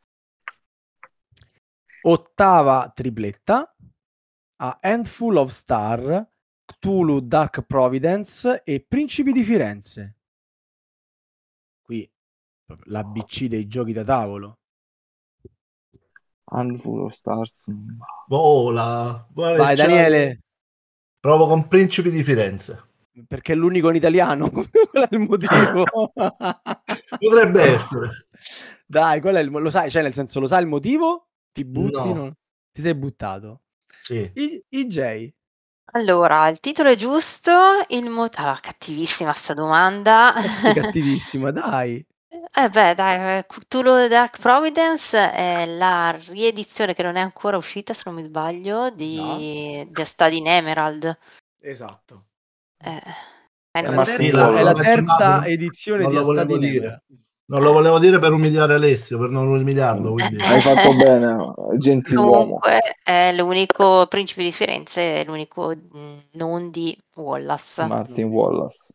Ottava tripletta, a Handful of Star, Cthulhu Dark Providence e Principi di Firenze. Qui l'ABC dei giochi da tavolo. Handful of Stars. Vola, Vai voleggiale. Daniele, Provo con Principi di Firenze. perché è l'unico in italiano. Qual è il motivo? Potrebbe essere. Dai, qual è lo sai, cioè nel senso lo sai il motivo? Ti butti? No, No? Ti sei buttato. sì. EJ. Allora, il titolo è giusto, allora cattivissima 'sta domanda. Cattivissima, dai. Beh dai, Cthulhu Dark Providence è la riedizione che non è ancora uscita, se non mi sbaglio, Già. di A Study in Emerald. Esatto. Eh, È la Martin terza, è la Wallace. terza edizione Non di lo A Study volevo in dire. Emerald. Non lo volevo dire per umiliare Alessio, per non umiliarlo. Quindi. Hai fatto bene, gentiluomo. Comunque è l'unico Principe di Firenze, è l'unico, non di Wallace. Martin Wallace.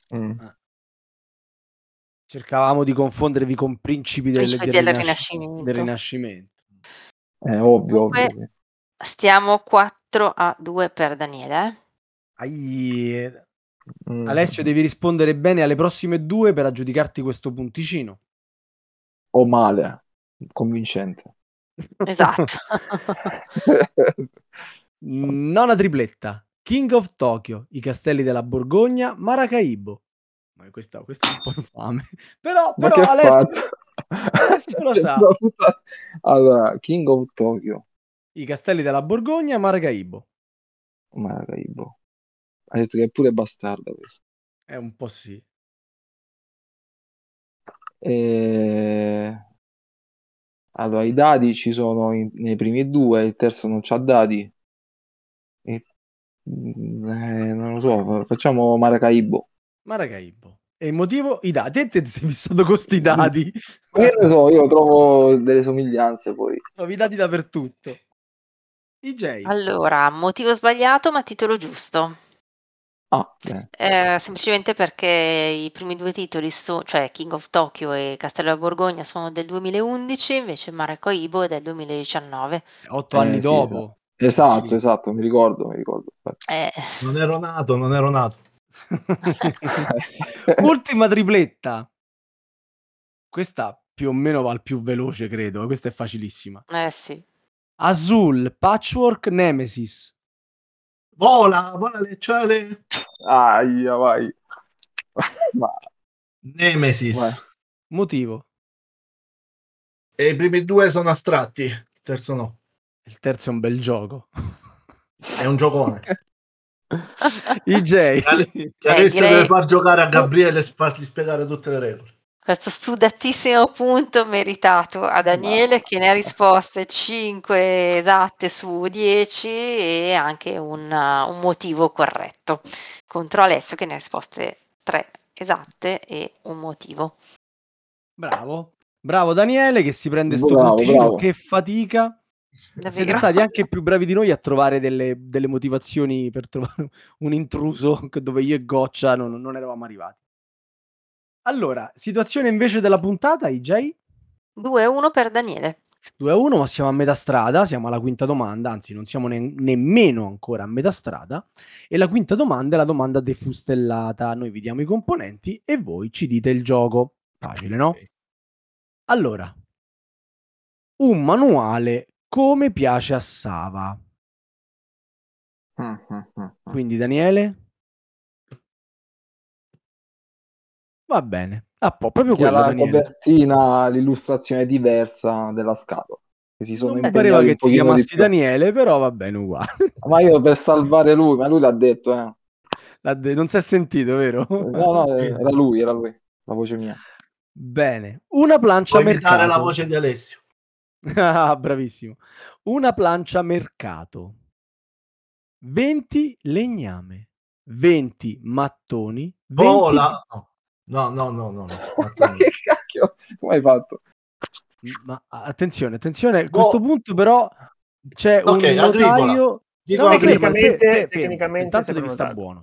Cercavamo di confondervi con principi del Principe del Rinascimento. Rinascimento. Ovvio, Comunque ovvio. Sì. stiamo 4-2 per Daniele. Alessio, devi rispondere bene alle prossime due per aggiudicarti questo punticino. O male, convincente. Esatto. Nona tripletta. King of Tokyo, I Castelli della Borgogna, Maracaibo. Ma questa è un po' infame. Però Ma che Alessio lo sa. Allora, King of Tokyo, I Castelli della Borgogna, Maracaibo. Maracaibo. Ha detto che è pure bastarda questo. È un po' sì. Allora, i dadi ci sono nei primi due, il terzo non c'ha dadi. Non lo so, facciamo Maracaibo. Maracaibo. E il motivo? I dati. Te sei fissato con sti dati. Ma io ne so, io trovo delle somiglianze poi. Trovi i dati dappertutto. IJ. Allora, motivo sbagliato, ma titolo giusto. Ah, beh. Semplicemente perché i primi due titoli, cioè King of Tokyo e Castello della Borgogna, sono del 2011, invece Maracaibo è del 2019. 8 anni Sì, dopo. esatto, mi ricordo. Non ero nato. Ultima tripletta. Questa più o meno va al più veloce, credo. Questa è facilissima. Sì. Azul, Patchwork, Nemesis. Vola le ciale. Aia, vai. Ma, Nemesis. vai. Motivo? E i primi due sono astratti, il terzo no. Il terzo è un bel gioco. È un giocone. IJ. Che adesso deve far giocare a Gabriele e fargli spiegare tutte le regole. Questo studatissimo punto meritato a Daniele, che ne ha risposte 5 esatte su 10 e anche un motivo corretto, contro Alessio che ne ha risposte 3 esatte e un motivo. Bravo Daniele, che si prende sto punticino. Bravo. Che fatica. Davvero? Siete stati anche più bravi di noi a trovare delle motivazioni per trovare un intruso dove io e Goccia non eravamo arrivati. Allora, situazione invece della puntata, IJ? 2-1 per Daniele. 2-1, ma siamo a metà strada, siamo alla quinta domanda, anzi non siamo nemmeno ancora a metà strada, e la quinta domanda è la domanda defustellata. Noi vi diamo i componenti e voi ci dite il gioco. Facile, no? Allora, un manuale come piace a Sava. Quindi Daniele? Va bene. Proprio Che ha quello, la Daniele. copertina, l'illustrazione diversa della scatola. Che si sono Non impegnati pareva che un ti pochino chiamassi di più. Daniele, però va bene uguale. Ma io per salvare lui, ma lui l'ha detto, Non si è sentito, vero? No, era lui, la voce mia. Bene. Una plancia Puoi imitare mercato. la voce di Alessio. Ah, bravissimo. Una plancia mercato. 20 legname. 20 mattoni. 20... Vola. No. Ma che cacchio? Come hai fatto? Ma attenzione, a questo punto però c'è un agricola. notaio. Dico No, tecnicamente intanto devi secondo stare dato. buono.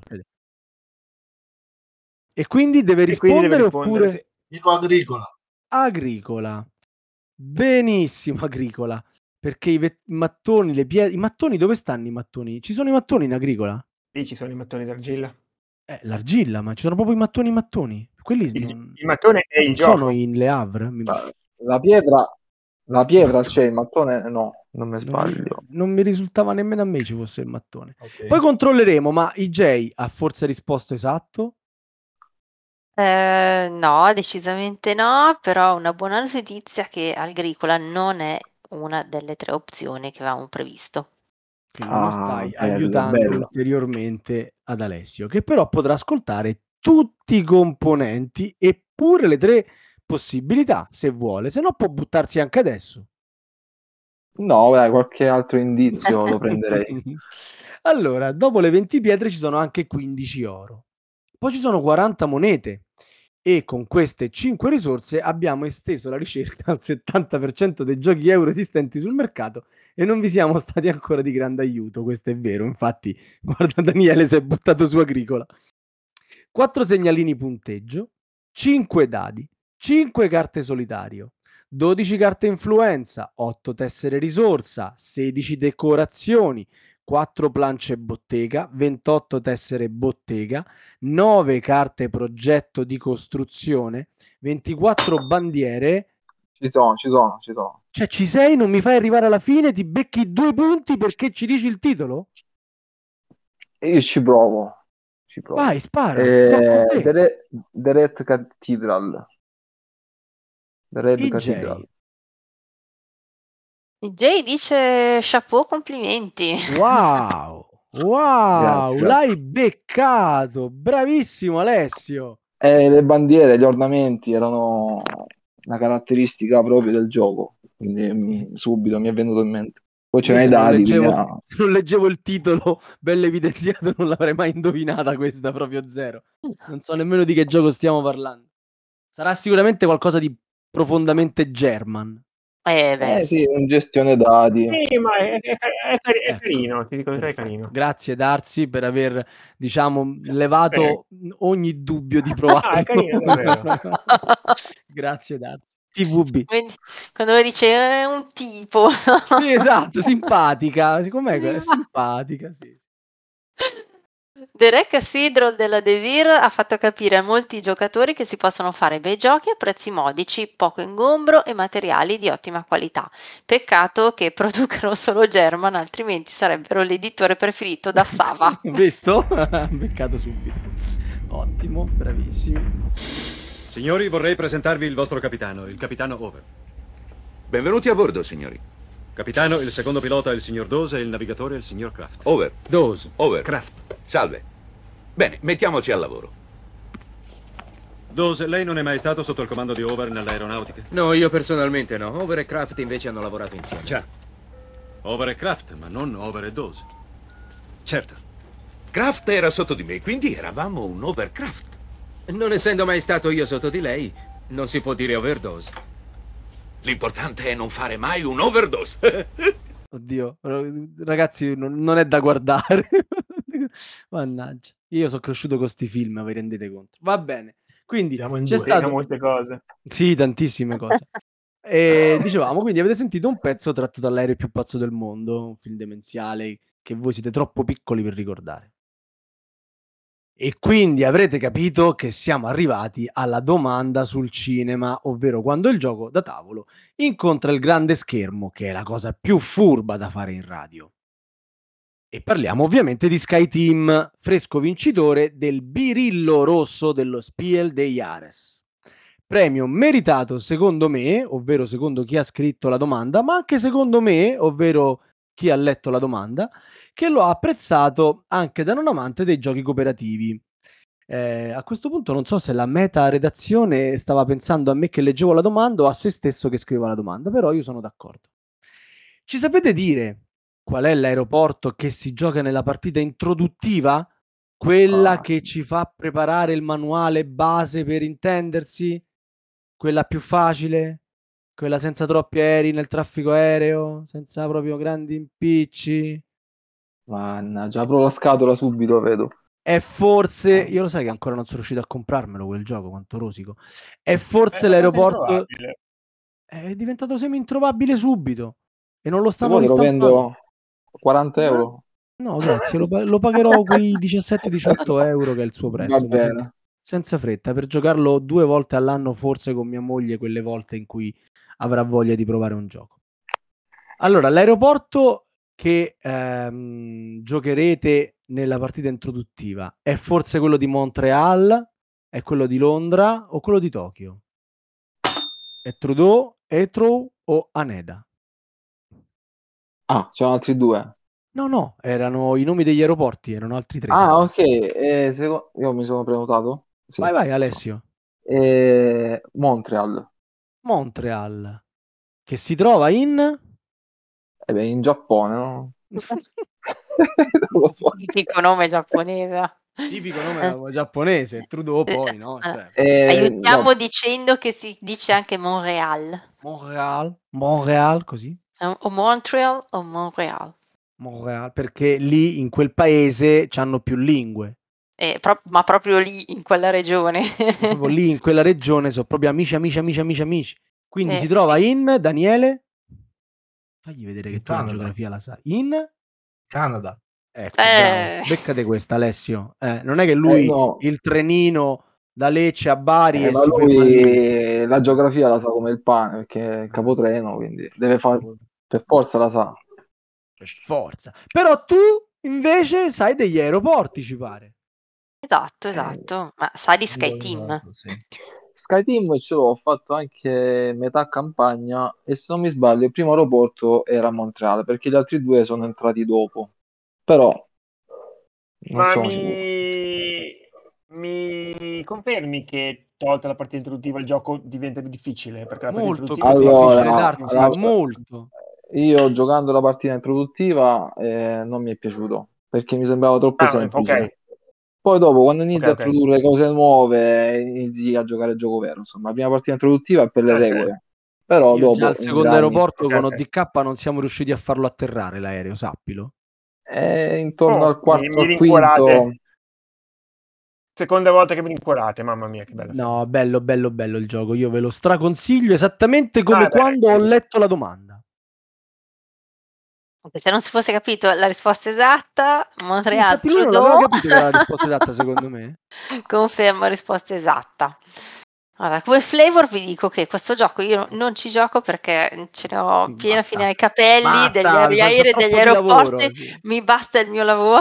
E quindi deve rispondere oppure? Sì. Dico agricola. Agricola. Benissimo, agricola. Perché i mattoni, i mattoni, dove stanno i mattoni? Ci sono i mattoni in agricola? Lì ci sono i mattoni d'argilla. L'argilla, ma ci sono proprio i mattoni. Quelli Il mattone è il non gioco. sono in Le Havre. La pietra c'è, il mattone no, non mi sbaglio. Non mi risultava nemmeno a me ci fosse il mattone. Okay. Poi controlleremo, ma IJ ha forse risposto esatto? No, decisamente no, però una buona notizia che agricola non è una delle 3 opzioni che avevamo previsto. Quindi non stai bello, aiutando bello. ulteriormente ad Alessio, che però potrà ascoltare tutti i componenti e pure le 3 possibilità, se vuole, se no può buttarsi anche adesso. No, dai, qualche altro indizio lo prenderei. Allora, dopo le 20 pietre ci sono anche 15 oro. Poi ci sono 40 monete e con queste 5 risorse abbiamo esteso la ricerca al 70% dei giochi euro esistenti sul mercato e non vi siamo stati ancora di grande aiuto, questo è vero, infatti guarda Daniele si è buttato su agricola. 4 segnalini punteggio, 5 dadi, 5 carte solitario, 12 carte influenza, 8 tessere risorsa, 16 decorazioni, 4 plance bottega, 28 tessere bottega, 9 carte progetto di costruzione, 24 bandiere. Ci sono. Cioè ci sei, non mi fai arrivare alla fine, ti becchi 2 punti perché ci dici il titolo? E io ci provo. Vai, spara, sto con te. The Red Cathedral. The Red EJ. Cathedral. Jay dice chapeau, complimenti. Wow, Grazie. l'hai beccato, bravissimo Alessio. Le bandiere, gli ornamenti erano una caratteristica proprio del gioco, quindi subito mi è venuto in mente. Poi Io c'erano i se non dadi, leggevo, se non leggevo il titolo bello evidenziato non l'avrei mai indovinata questa, proprio zero. Non so nemmeno di che gioco stiamo parlando. Sarà sicuramente qualcosa di profondamente German. Beh, sì, un gestione dadi. Sì, ma è Ecco, carino, ti dico che è perfetto. carino. Grazie Darsi per aver, diciamo, levato ogni dubbio di è provarlo. carino, davvero. Grazie Darsi. TVB. Quindi, quando uno dice è un tipo. Sì, esatto, simpatica. Com'è? È simpatica, sì. The Red Cathedral della De Vere ha fatto capire a molti giocatori che si possono fare bei giochi a prezzi modici, poco ingombro e materiali di ottima qualità. Peccato che producano solo German, altrimenti sarebbero l'editore preferito da Sava. Visto? Beccato subito. Ottimo, bravissimi. Signori, vorrei presentarvi il vostro capitano, il capitano Over. Benvenuti a bordo, signori. Capitano, il secondo pilota è il signor Dose e il navigatore è il signor Kraft. Over. Dose. Over. Kraft. Salve. Bene, mettiamoci al lavoro. Dose, lei non è mai stato sotto il comando di Over nell'aeronautica? No, io personalmente no. Over e Kraft invece hanno lavorato insieme. Già. Over e Kraft, ma non Over e Dose. Certo. Kraft era sotto di me, quindi eravamo un overcraft. Non essendo mai stato io sotto di lei, non si può dire overdose. L'importante è non fare mai un overdose. Oddio, ragazzi, non è da guardare. Mannaggia. Io sono cresciuto con sti film, vi rendete conto. Va bene. Quindi Siamo in c'è due. stato molte cose. Sì, tantissime cose. E dicevamo, quindi avete sentito un pezzo tratto dall'aereo più pazzo del mondo, un film demenziale che voi siete troppo piccoli per ricordare. E quindi avrete capito che siamo arrivati alla domanda sul cinema, ovvero quando il gioco da tavolo incontra il grande schermo, che è la cosa più furba da fare in radio. E parliamo ovviamente di SkyTeam, fresco vincitore del Birillo Rosso dello Spiel des Jahres. Premio meritato secondo me, ovvero secondo chi ha scritto la domanda, ma anche secondo me, ovvero chi ha letto la domanda, che lo ha apprezzato anche da non amante dei giochi cooperativi. A questo punto non so se la meta redazione stava pensando a me che leggevo la domanda o a se stesso che scriveva la domanda, però io sono d'accordo. Ci sapete dire qual è l'aeroporto che si gioca nella partita introduttiva? Quella che ci fa preparare il manuale base per intendersi? Quella più facile? Quella senza troppi aerei nel traffico aereo? Senza proprio grandi impicci? Mannaggia, apro la scatola subito, vedo. È forse, io lo sai che ancora non sono riuscito a comprarmelo quel gioco, quanto rosico. È forse l'aeroporto... È diventato semi-introvabile subito. E non lo Se stanno vuoi te lo ristampando. vendo 40 euro. No, grazie, lo pagherò quei 17-18 euro che è il suo prezzo, Va ma bene. senza fretta, per giocarlo 2 volte all'anno, forse con mia moglie, quelle volte in cui avrà voglia di provare un gioco. Allora, l'aeroporto che giocherete nella partita introduttiva è forse quello di Montreal, è quello di Londra o quello di Tokyo? È Trudeau, Heathrow o Haneda? Ah, c'erano altri due. No, erano i nomi degli aeroporti, erano altri 3. Ah, ok. Io mi sono prenotato. Sì. Vai, Alessio. Montreal. Montreal, che si trova in... In Giappone, no? Non lo so. Tipico nome giapponese. Tipico nome giapponese, Trudeau poi, no? Cioè. Aiutiamo no. dicendo che si dice anche Montreal. Montreal, così? O Montreal o Montreal. Montreal, perché lì in quel paese c'hanno più lingue. Ma proprio lì, in quella regione. Proprio lì in quella regione sono proprio amici. Quindi si trova in, Daniele? Fagli vedere che tu la geografia la sai. In? Canada. Ecco, bravo. Beccate questa, Alessio. Non è che lui no. il trenino da Lecce a Bari e ma si ferma lì. La geografia la sa come il pane, perché è capotreno, quindi deve fare... Per forza la sa. Per forza. Però tu invece sai degli aeroporti, ci pare. Esatto. Ma sai di SkyTeam? Sì. SkyTeam ce l'ho fatto anche metà campagna e se non mi sbaglio il primo aeroporto era a Montreal perché gli altri due sono entrati dopo. Però non Ma sono sicuro. mi confermi che tolta la partita introduttiva il gioco diventa più difficile? Perché la partita Molto più introduttiva difficile, Allora, Darsi, molto. io giocando la partita introduttiva non mi è piaciuto perché mi sembrava troppo semplice. ok. Poi dopo, quando inizi a Ok. introdurre cose nuove, inizi a giocare il gioco vero. Insomma, la prima partita introduttiva è per le Ok. regole. Però Io già dopo al secondo ingrani. aeroporto Ok, con ok. ODK non siamo riusciti a farlo atterrare l'aereo, sappilo. Intorno al quarto mi al quinto. rincuorate. Seconda volta che mi rincuorate, mamma mia, che bella No, bello il gioco, io ve lo straconsiglio esattamente come Ah, beh, quando ho letto la domanda. Se non si fosse capito la risposta esatta, Sì, Montreal infatti lui non l'aveva Trudeau. capito che era la risposta esatta secondo me. Confermo, risposta esatta. Allora, come flavor vi dico che questo gioco io non ci gioco perché ce ne ho piena Basta. fine ai capelli, degli Basta, mi fa aerei e degli troppo di lavoro. aeroporti, mi basta il mio lavoro.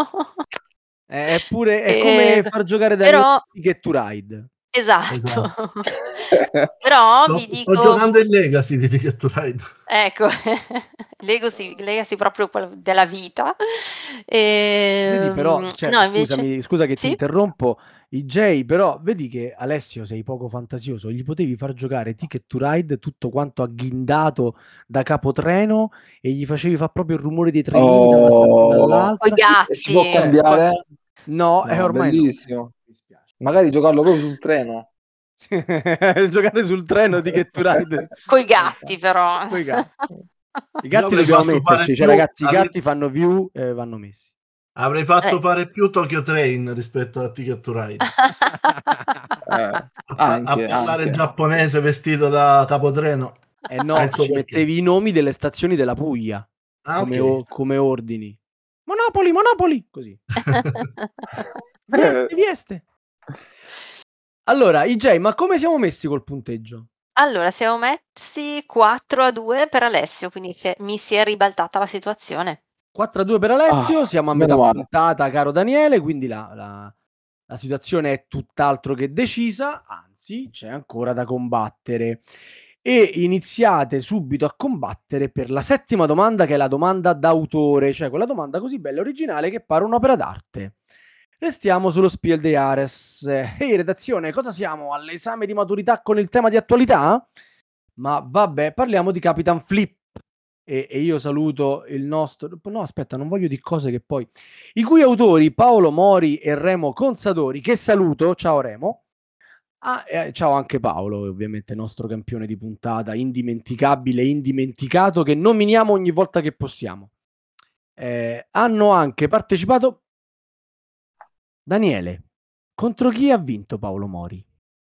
È come far giocare Daniele Però Ticket to Ride. esatto. Esatto. Però Sto vi dico giocando in Legacy di Ticket to Ride. ecco, Legacy proprio quello della vita. Vedi però, cioè, No invece scusa che ti sì? interrompo, IJ, però vedi che Alessio sei poco fantasioso, gli potevi far giocare Ticket to Ride tutto quanto agghindato da capotreno e gli facevi fare proprio il rumore dei trenini da una stazione Oh, Coi all'altra. e si può gatti. cambiare? No, No, ormai no. bellissimo. Mi spiace. Magari giocarlo proprio sul treno. Giocare sul treno Ticket to Ride. Coi gatti però. Coi gatti. I Io gatti avrei dobbiamo fatto fare metterci, cioè più, ragazzi, i gatti fanno view e vanno messi. avrei fatto Eh. fare più Tokyo Train rispetto a Ticket to Ride. A parlare giapponese vestito da capotreno. Eh no, ci mettevi i nomi delle stazioni della Puglia come ordini. Monopoli, così. Vieste. Allora, IJ, ma come siamo messi col punteggio? Allora, siamo messi 4-2 per Alessio, quindi mi si è ribaltata la situazione. 4-2 per Alessio, siamo a metà meno male. puntata, caro Daniele, quindi la situazione è tutt'altro che decisa, anzi c'è ancora da combattere. E iniziate subito a combattere per la settima domanda, che è la domanda d'autore, cioè quella domanda così bella e originale che pare un'opera d'arte. Restiamo sullo Spiel des Jahres. Ehi, redazione, cosa siamo? All'esame di maturità con il tema di attualità? Ma vabbè, parliamo di Capitan Flip. E io saluto il nostro... No, aspetta, non voglio di cose che poi... I cui autori, Paolo Mori e Remo Consadori, che saluto, ciao Remo. Ciao anche Paolo, ovviamente nostro campione di puntata, indimenticabile, indimenticato, che nominiamo ogni volta che possiamo. Hanno anche partecipato... Daniele, contro chi ha vinto Paolo Mori?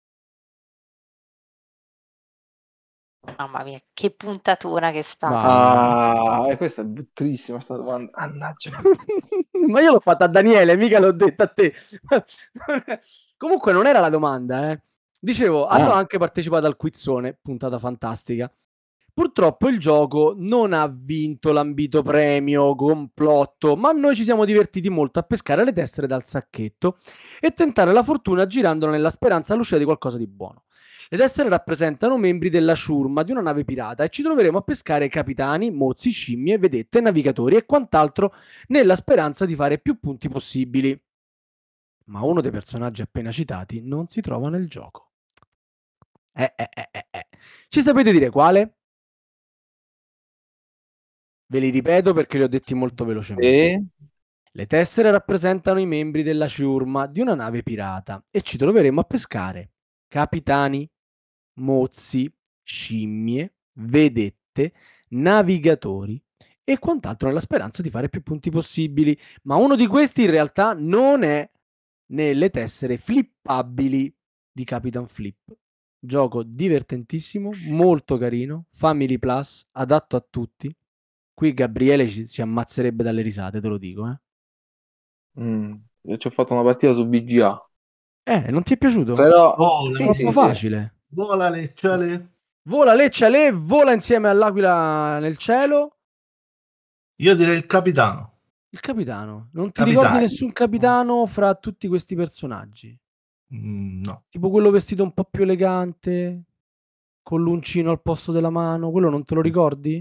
Mamma mia, che puntatura che è stata. Questa è bruttissima sta domanda. Mannaggia. Ma io l'ho fatta a Daniele, mica l'ho detta a te. Comunque non era la domanda, eh. Dicevo, hanno anche partecipato al quizzone, puntata fantastica. Purtroppo il gioco non ha vinto l'ambito premio, complotto, ma noi ci siamo divertiti molto a pescare le tessere dal sacchetto e tentare la fortuna girandolo nella speranza all'uscita di qualcosa di buono. Le tessere rappresentano membri della ciurma di una nave pirata e ci troveremo a pescare capitani, mozzi, scimmie, vedette, navigatori e quant'altro nella speranza di fare più punti possibili. Ma uno dei personaggi appena citati non si trova nel gioco. Ci sapete dire quale? Ve li ripeto perché li ho detti molto velocemente. Le tessere rappresentano i membri della ciurma di una nave pirata e ci troveremo a pescare capitani, mozzi, scimmie, vedette, navigatori e quant'altro nella speranza di fare più punti possibili. Ma uno di questi in realtà non è nelle tessere flippabili di Capitan Flip. Gioco divertentissimo, molto carino, Family Plus, adatto a tutti. Qui Gabriele si ammazzerebbe dalle risate, te lo dico. Io ci ho fatto una partita su BGA. Non ti è piaciuto? Però troppo facile. Vola Lecciale. Vola Lecciale, vola insieme all'aquila nel cielo. Io direi il capitano. Il capitano. Non ti Capitano. ricordi nessun capitano fra tutti questi personaggi? No. Tipo quello vestito un po' più elegante, con l'uncino al posto della mano, quello non te lo ricordi?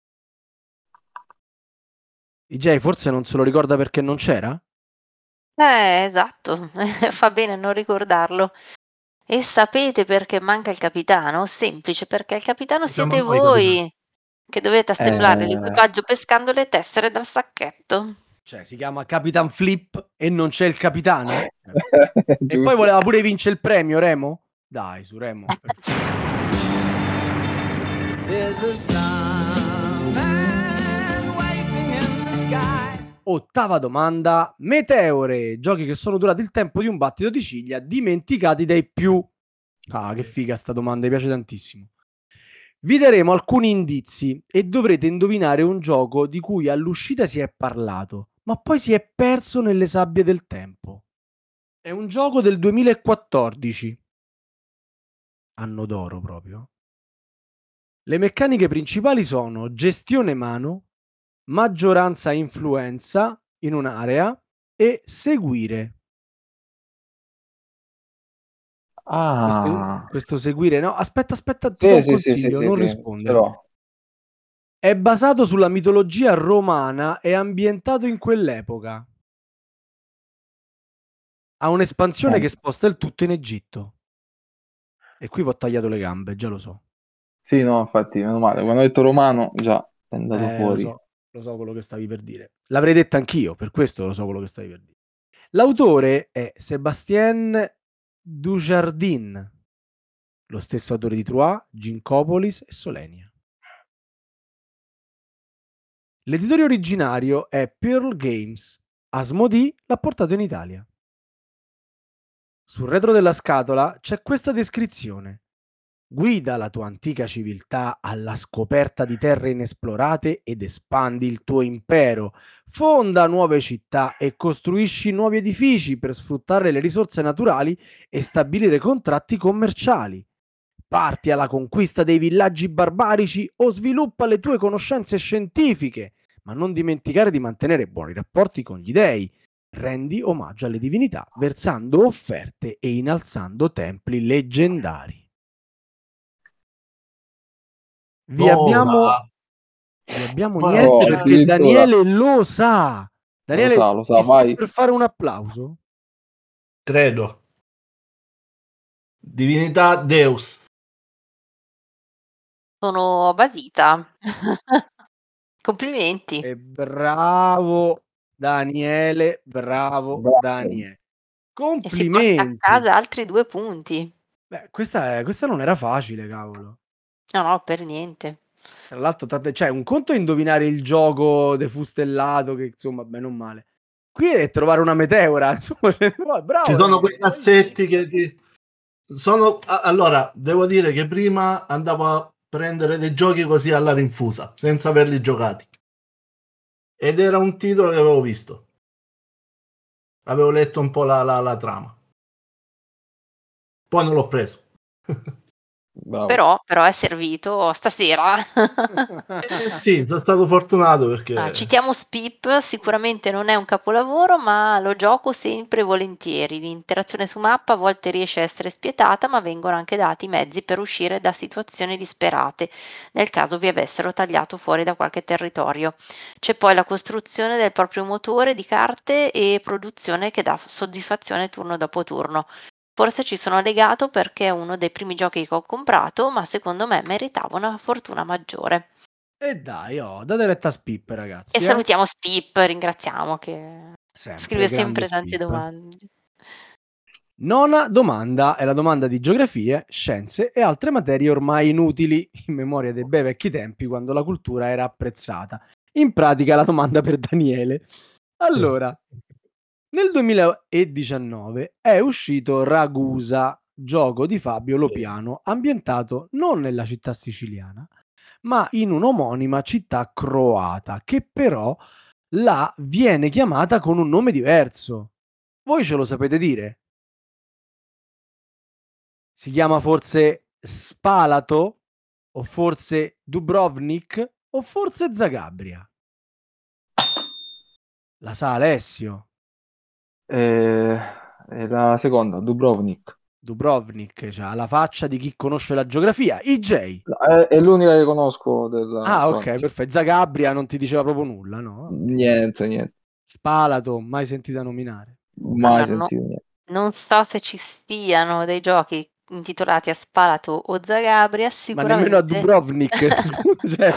IJ forse non se lo ricorda perché non c'era? Esatto, fa bene a non ricordarlo. E sapete perché manca il capitano? Semplice, perché il capitano Siamo siete noi, capitano. voi, che dovete assemblare Eh, l'equipaggio pescando le tessere dal sacchetto. Cioè, si chiama Capitan Flip e non c'è il capitano? E poi giusto. voleva pure vincere il premio, Remo? Dai, su Remo. per favore. Ottava domanda. Meteore, giochi che sono durati il tempo di un battito di ciglia, dimenticati dai più. Ah, che figa sta domanda, mi piace tantissimo. Vi daremo alcuni indizi e dovrete indovinare un gioco di cui all'uscita si è parlato, ma poi si è perso nelle sabbie del tempo. È un gioco del 2014. Anno d'oro proprio. Le meccaniche principali sono gestione mano, maggioranza influenza in un'area e seguire. Ah, Questo seguire, no? Aspetta, ti do sì, un sì, sì, sì, consiglio, sì, non sì, ce rispondere. l'ho. È basato sulla mitologia romana e ambientato in quell'epoca. Ha un'espansione che sposta il tutto in Egitto. E qui vi ho tagliato le gambe, già lo so. Sì, no, infatti, meno male. Quando ho detto romano, già è andato fuori. Lo so quello che stavi per dire. L'avrei detta anch'io, per questo lo so quello che stavi per dire. L'autore è Sébastien Dujardin, lo stesso autore di Troyes, Ginkopolis e Solenia. L'editore originario è Pearl Games. Asmodee l'ha portato in Italia. Sul retro della scatola c'è questa descrizione. Guida la tua antica civiltà alla scoperta di terre inesplorate ed espandi il tuo impero. Fonda nuove città e costruisci nuovi edifici per sfruttare le risorse naturali e stabilire contratti commerciali. Parti alla conquista dei villaggi barbarici o sviluppa le tue conoscenze scientifiche, ma non dimenticare di mantenere buoni rapporti con gli dei. Rendi omaggio alle divinità versando offerte e innalzando templi leggendari. Vi abbiamo niente Cioè, perché addirittura. Daniele lo sa. Daniele, Lo sa, ti sto vai. per fare un applauso. credo. Divinità Deus. Sono basita. Complimenti. E bravo Daniele, bravo Bravo. Daniele. E si porta a Complimenti. casa altri 2 punti. Beh, questa non era facile, cavolo. No, per niente. Tra l'altro, cioè, un conto è indovinare il gioco defustellato, che insomma, bene o male. Qui è trovare una meteora, insomma, bravo. Ci sono quei Daniele, cassetti che ti... Allora, devo dire che prima andavo a prendere dei giochi così alla rinfusa, senza averli giocati. Ed era un titolo che avevo visto. Avevo letto un po' la trama. Poi non l'ho preso. Bravo. Però è servito stasera. Sì, sono stato fortunato perché... Citiamo Spip, sicuramente non è un capolavoro, ma lo gioco sempre volentieri. L'interazione su mappa a volte riesce a essere spietata, ma vengono anche dati i mezzi per uscire da situazioni disperate, nel caso vi avessero tagliato fuori da qualche territorio. C'è poi la costruzione del proprio motore di carte e produzione che dà soddisfazione turno dopo turno. Forse ci sono legato perché è uno dei primi giochi che ho comprato, ma secondo me meritava una fortuna maggiore. E dai, date retta a Spip, E ragazzi. salutiamo Spip, ringraziamo che scrive grande sempre tante Spip. domande. Nona domanda è la domanda di geografie, scienze e altre materie ormai inutili, in memoria dei bei vecchi tempi quando la cultura era apprezzata. In pratica la domanda per Daniele. Allora, nel 2019 è uscito Ragusa, gioco di Fabio Lopiano, ambientato non nella città siciliana, ma in un'omonima città croata, che però là viene chiamata con un nome diverso. Voi ce lo sapete dire? Si chiama forse Spalato? O forse Dubrovnik? O forse Zagabria? La sa Alessio. È la seconda, Dubrovnik. Dubrovnik, cioè, ha la faccia di chi conosce la geografia. IJ. È l'unica che conosco della Ah, ok, Croazia. perfetto. Zagabria non ti diceva proprio nulla, no? Niente. Spalato, mai sentita nominare. Mai Allora, sentito niente. non so se ci siano dei giochi intitolati a Spalato o Zagabria, Ma nemmeno a sicuramente. Dubrovnik. Cioè,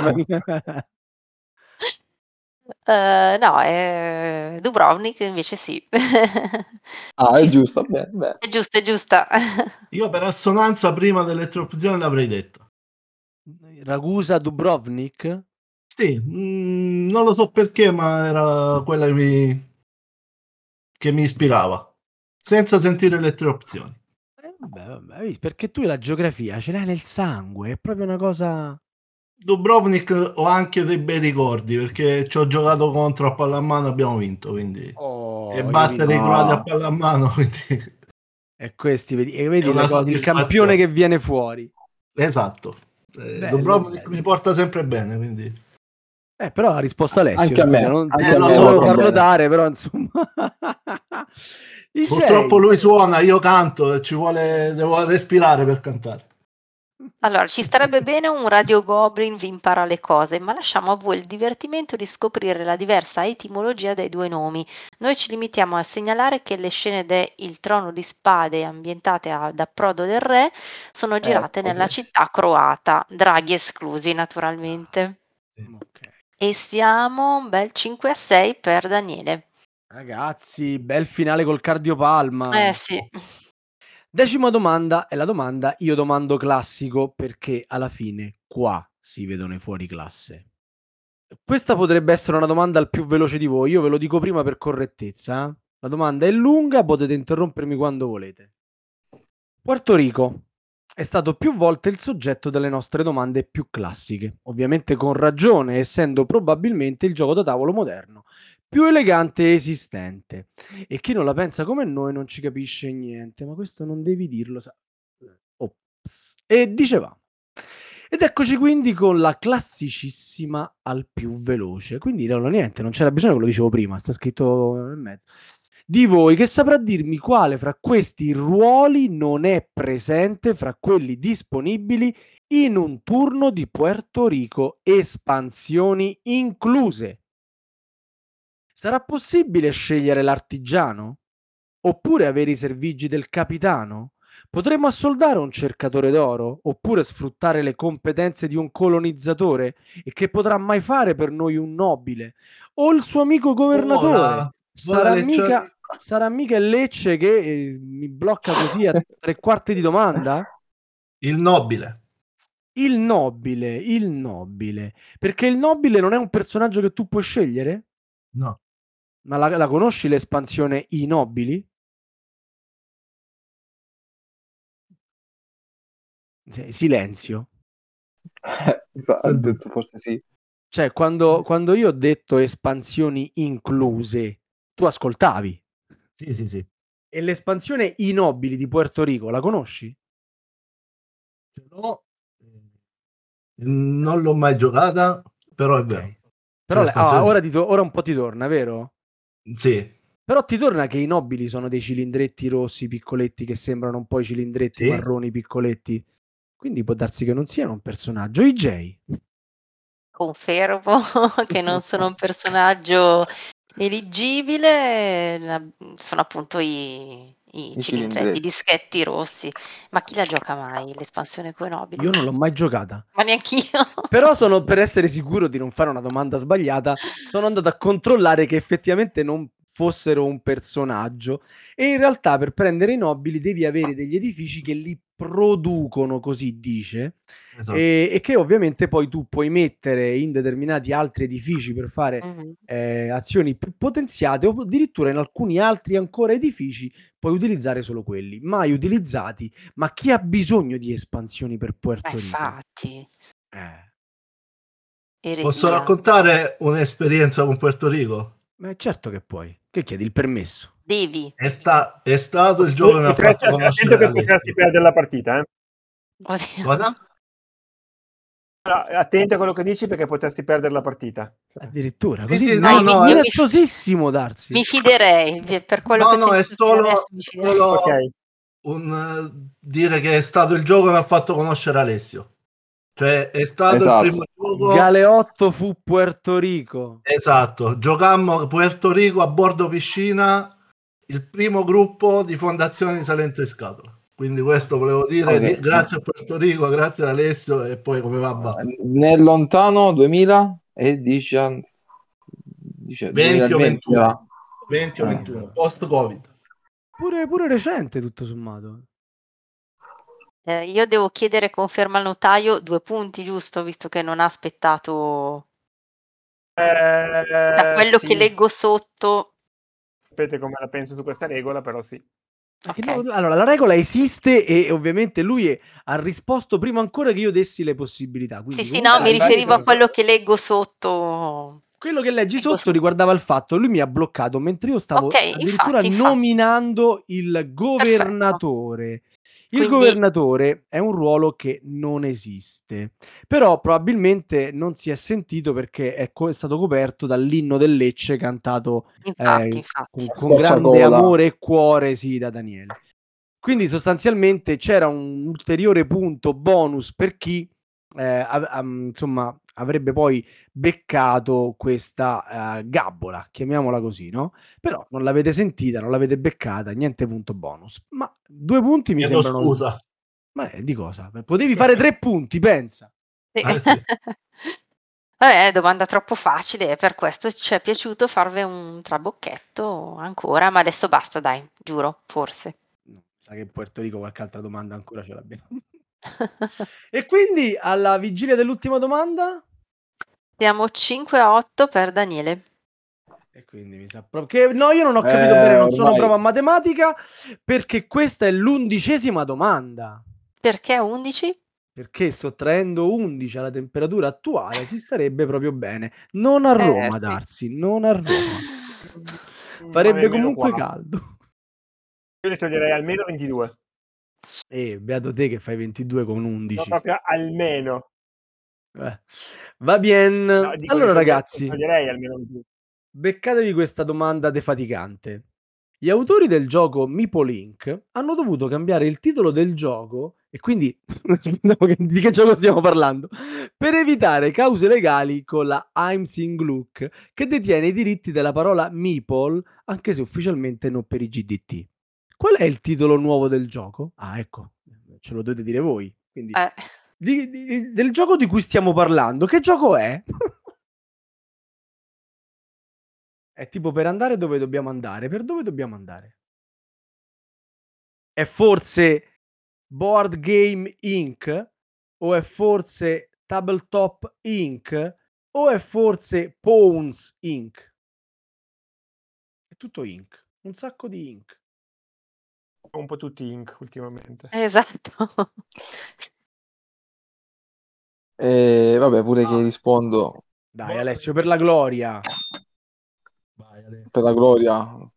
No, Dubrovnik invece sì. Ah, Ci è s giusto, beh. È giusta, è giusta. Io per assonanza prima delle tre opzioni l'avrei detta. Ragusa Dubrovnik? Sì, non lo so perché, ma era quella che mi ispirava, senza sentire le tre opzioni. Vabbè, perché tu la geografia ce l'hai nel sangue, è proprio una cosa... Dubrovnik ho anche dei bei ricordi, perché ci ho giocato contro a pallamano e abbiamo vinto, quindi... E Oh, battere i croati a Ah, pallamano, quindi e questi, e è vedi le una cose, il campione soddisfazione. che viene fuori. Esatto. Bello, Dubrovnik mi bello. porta sempre bene, quindi... Però ha risposto Alessio, anche a scusa, me, anche a non lo me so, volevo lo molto so. farlo bene. dare, però insomma... Purtroppo DJ! lui suona, io canto e devo respirare per cantare. Allora, ci starebbe bene un Radio Goblin vi impara le cose, ma lasciamo a voi il divertimento di scoprire la diversa etimologia dei due nomi. Noi ci limitiamo a segnalare che le scene de Il Trono di Spade ambientate ad Approdo del Re sono girate Così. nella città croata, draghi esclusi naturalmente. Ok. E siamo un bel 5-6 per Daniele. Ragazzi, bel finale col cardiopalma. Sì. Decima domanda è la domanda io domando classico perché alla fine qua si vedono i fuori classe. Questa potrebbe essere una domanda al più veloce di voi, io ve lo dico prima per correttezza. La domanda è lunga, potete interrompermi quando volete. Puerto Rico è stato più volte il soggetto delle nostre domande più classiche, ovviamente con ragione, essendo probabilmente il gioco da tavolo moderno più elegante esistente. E chi non la pensa come noi non ci capisce niente, ma questo non devi dirlo. Ops. E dicevamo. Ed eccoci quindi con la classicissima al più veloce. Quindi niente, non c'era bisogno che lo dicevo prima, sta scritto nel mezzo. Di voi che saprà dirmi quale fra questi ruoli non è presente fra quelli disponibili in un turno di Puerto Rico, espansioni incluse. Sarà possibile scegliere l'artigiano? Oppure avere i servigi del capitano? Potremmo assoldare un cercatore d'oro? Oppure sfruttare le competenze di un colonizzatore? E che potrà mai fare per noi un nobile? O il suo amico governatore? Sarà mica il Lecce che mi blocca così a 3/4 di domanda? Il nobile. Il nobile. Perché il nobile non è un personaggio che tu puoi scegliere? No. Ma la conosci l'espansione I Nobili? Silenzio. Ha detto forse sì. Cioè, quando io ho detto espansioni incluse, tu ascoltavi. Sì. E l'espansione I Nobili di Puerto Rico, la conosci? No, non l'ho mai giocata, però è vero. Però ora un po' ti torna, vero? Sì. Però ti torna che i nobili sono dei cilindretti rossi piccoletti che sembrano un po' i cilindretti marroni piccoletti. Quindi può darsi che non siano un personaggio. IJ. Confermo che non sono un personaggio eleggibile, sono appunto i cilindretti, i dischetti rossi. Ma chi la gioca mai l'espansione coi nobili? Io non l'ho mai giocata. Ma neanch'io. Però per essere sicuro di non fare una domanda sbagliata, sono andato a controllare che effettivamente non fossero un personaggio e in realtà per prendere i nobili devi avere degli edifici che li producono, così dice, Esatto. e che ovviamente poi tu puoi mettere in determinati altri edifici per fare azioni più potenziate o addirittura in alcuni altri ancora edifici puoi utilizzare solo quelli, mai utilizzati. Ma chi ha bisogno di espansioni per Puerto Rico? Infatti. Posso raccontare un'esperienza con Puerto Rico? Ma certo che puoi. Che chiedi il permesso? Devi. È stato il gioco che mi ha fatto conoscere Attento che potresti perdere la partita, Guarda? Attento a quello che dici perché potresti perdere la partita. Addirittura, Sì, così sì, Dai, no, minacciosissimo Darsi. mi fiderei, per quello no, che ho no, è sentito fino adesso mi fiderei. solo Ok. dire che è stato il gioco che mi ha fatto conoscere Alessio. Cioè, è stato il Esatto. primo gioco. Galeotto fu Puerto Rico. Esatto, giocammo a Puerto Rico a bordo piscina, il primo gruppo di Fondazione Salento in Scatola. Quindi questo volevo dire, Ok. grazie a Puerto Rico, grazie ad Alessio e poi come va. Nel lontano 2019, 20 o 2020 21, era. 20 o 21, post-Covid. Pure recente, tutto sommato. Io devo chiedere conferma al notaio, 2 punti, giusto? Visto che non ha aspettato. Da quello che Sì. leggo sotto. Sapete come la penso su questa regola, però sì. Ok. Allora, la regola esiste e ovviamente lui ha risposto prima ancora che io dessi le possibilità. Quindi Sì, comunque no, mi infatti riferivo a sono- quello che leggo sotto. quello che leggi Leggo sotto riguardava il fatto, lui mi ha bloccato mentre io stavo Ok, addirittura infatti. nominando il Perfetto. governatore. Il Quindi governatore è un ruolo che non esiste, però probabilmente non si è sentito perché è stato coperto dall'inno del Lecce cantato infatti. con grande Squarciagola. amore e cuore, sì, da Daniele. Quindi sostanzialmente c'era un ulteriore punto bonus per chi insomma avrebbe poi beccato questa gabbola, chiamiamola così, no? Però non l'avete sentita, non l'avete beccata, niente punto bonus. Ma 2 punti mi Chiedo sembrano. scusa. Ma di cosa? Potevi fare 3 punti, pensa. Sì. Sì. Vabbè, domanda troppo facile, per questo ci è piaciuto farvi un trabocchetto ancora, ma adesso basta, dai, giuro, forse. No, sa che in Puerto Rico qualche altra domanda ancora ce l'abbiamo. E quindi alla vigilia dell'ultima domanda? Siamo 5-8 per Daniele. E quindi mi sa proprio che no, io non ho capito bene, non sono Ormai bravo a matematica perché questa è l'11ª domanda. Perché 11? Perché sottraendo 11 alla temperatura attuale si starebbe proprio bene. Non a Roma, Sì. Darsi, non a Roma. Ma Farebbe nemmeno comunque qua. caldo. Io le toglierei almeno 22. Beato te che fai 22 con No, 11. proprio almeno. Va bien. No, dico, Allora le ragazzi, toglierei almeno 22. beccatevi questa domanda defaticante. Gli autori del gioco Meeple Inc. hanno dovuto cambiare il titolo del gioco, e quindi di che gioco stiamo parlando, per evitare cause legali con la Heimsing Gluck, che detiene i diritti della parola Meeple, anche se ufficialmente non per i GDT. Qual è il titolo nuovo del gioco? Ah, ecco, ce lo dovete dire voi. Quindi, del gioco di cui stiamo parlando, che gioco è? È tipo per andare dove dobbiamo andare. Per dove dobbiamo andare? È forse Board Game Inc? O è forse Tabletop Inc? O è forse Pawns Inc? È tutto Inc. Un sacco di Inc. Un po' tutti Inc ultimamente. Esatto. vabbè, pure che rispondo Dai Alessio, per la gloria. Vai, Ale. per la gloria.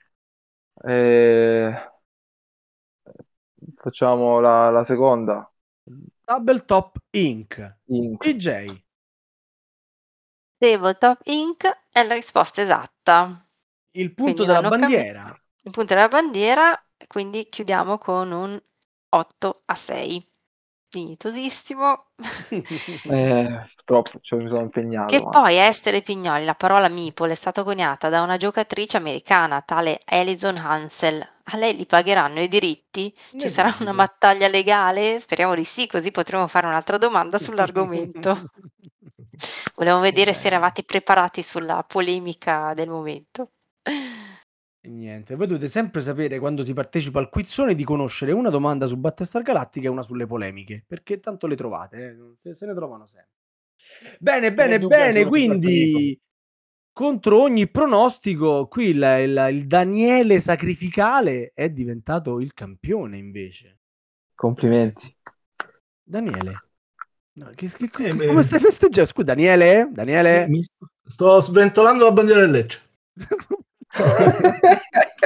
Facciamo la seconda. Tabletop Inc. Inc. DJ. Tabletop Inc. è la risposta esatta. Il punto Quindi della vanno bandiera. il punto della bandiera, quindi chiudiamo con un 8-6. Dignitosissimo. Troppo, cioè, mi sono impegnato. Che Ma... poi Esther Pignoli, la parola meeple è stata coniata da una giocatrice americana, tale Alison Hansel. A lei li pagheranno i diritti? Ci sarà una dubito. battaglia legale? Speriamo di sì, così potremo fare un'altra domanda sull'argomento. Volevamo vedere se eravate preparati sulla polemica del momento. E niente, voi dovete sempre sapere quando si partecipa al quizzone di conoscere una domanda su Battlestar Galactica e una sulle polemiche, perché tanto le trovate, se ne trovano sempre. Bene, bene, bene, quindi contro ogni pronostico qui il Daniele Sacrificale è diventato il campione invece. Complimenti. Daniele, no, come stai festeggiando? Scusa, Daniele? Daniele? Sto sventolando la bandiera del Lecce.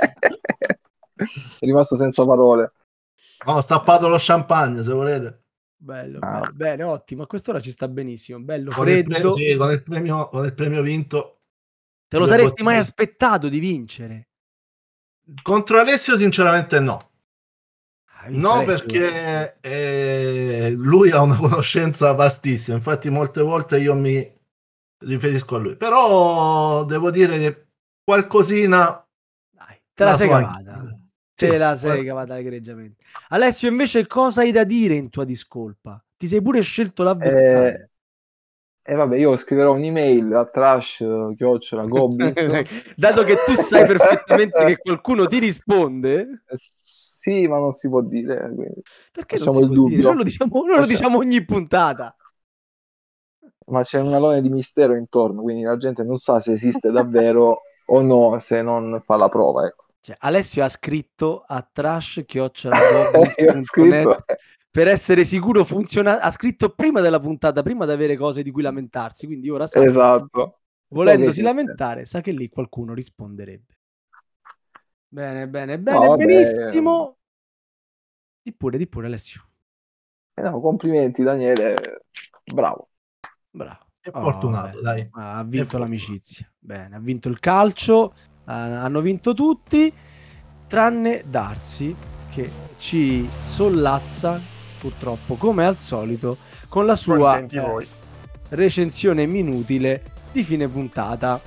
È rimasto senza parole. Ho stappato lo champagne, se volete. Bello, Ah, bello, bene, ottimo. A quest'ora ci sta benissimo. Bello Con il, freddo. sì, con il premio vinto, Te lo 2 saresti mai bottiglie. aspettato di vincere? Contro Alessio sinceramente no. Hai visto No, Alessio? perché lui ha una conoscenza vastissima, infatti molte volte io mi riferisco a lui, però devo dire che qualcosina Dai, te la la sei so anche. cavata. Te Sì, la sei cavata egregiamente. Alessio, invece, cosa hai da dire in tua discolpa? Ti sei pure scelto l'avversario. E vabbè, io scriverò un'email a trash@goblins. Dato che tu sai perfettamente che qualcuno ti risponde, Sì, ma non si può dire, quindi perché non lasciamo si il può dire? Noi dubbio. lo diciamo ogni puntata. Ma c'è un alone di mistero intorno, quindi la gente non sa se esiste davvero o no, se non fa la prova, ecco. Cioè, Alessio ha scritto a Io ho trash@goblins.net scritto, per essere sicuro funziona. Ha scritto prima della puntata, prima di avere cose di cui lamentarsi. Quindi ora sa che esatto, so che volendosi esiste. lamentare, sa che lì qualcuno risponderebbe. Bene, bene, No, bene, vabbè, benissimo. Di pure, Alessio. no, complimenti Daniele, bravo. Bravo. è Oh, fortunato, bene. dai. Ha È vinto fortunato. l'amicizia. Bene, ha vinto il calcio. Hanno vinto tutti, tranne Darsi, che ci sollazza, purtroppo, come al solito, con la sua Contenti voi. recensione inutile di fine puntata.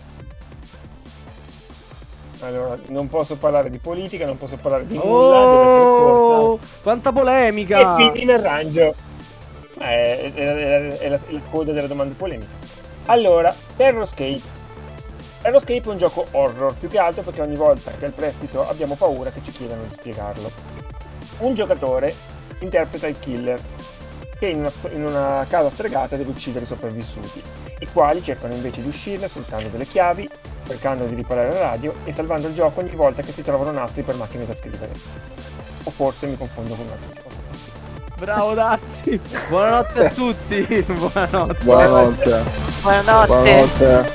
Allora, non posso parlare di politica, non posso parlare di nulla, deve essere corta. Quanta polemica! E quindi mi arrangio. È la coda della domanda polemica. Allora, Terroscape. Terroscape è un gioco horror, più che altro perché ogni volta che al prestito abbiamo paura che ci chiedano di spiegarlo. Un giocatore interpreta il killer, che in una casa stregata deve uccidere i sopravvissuti, i quali cercano invece di uscirne sfruttando delle chiavi, cercando di riparare la radio e salvando il gioco ogni volta che si trovano nastri per macchine da scrivere. O forse mi confondo con un altro gioco. Bravo Darsi! Buonanotte a tutti! Buonanotte! Buonanotte. Buonanotte. Buonanotte.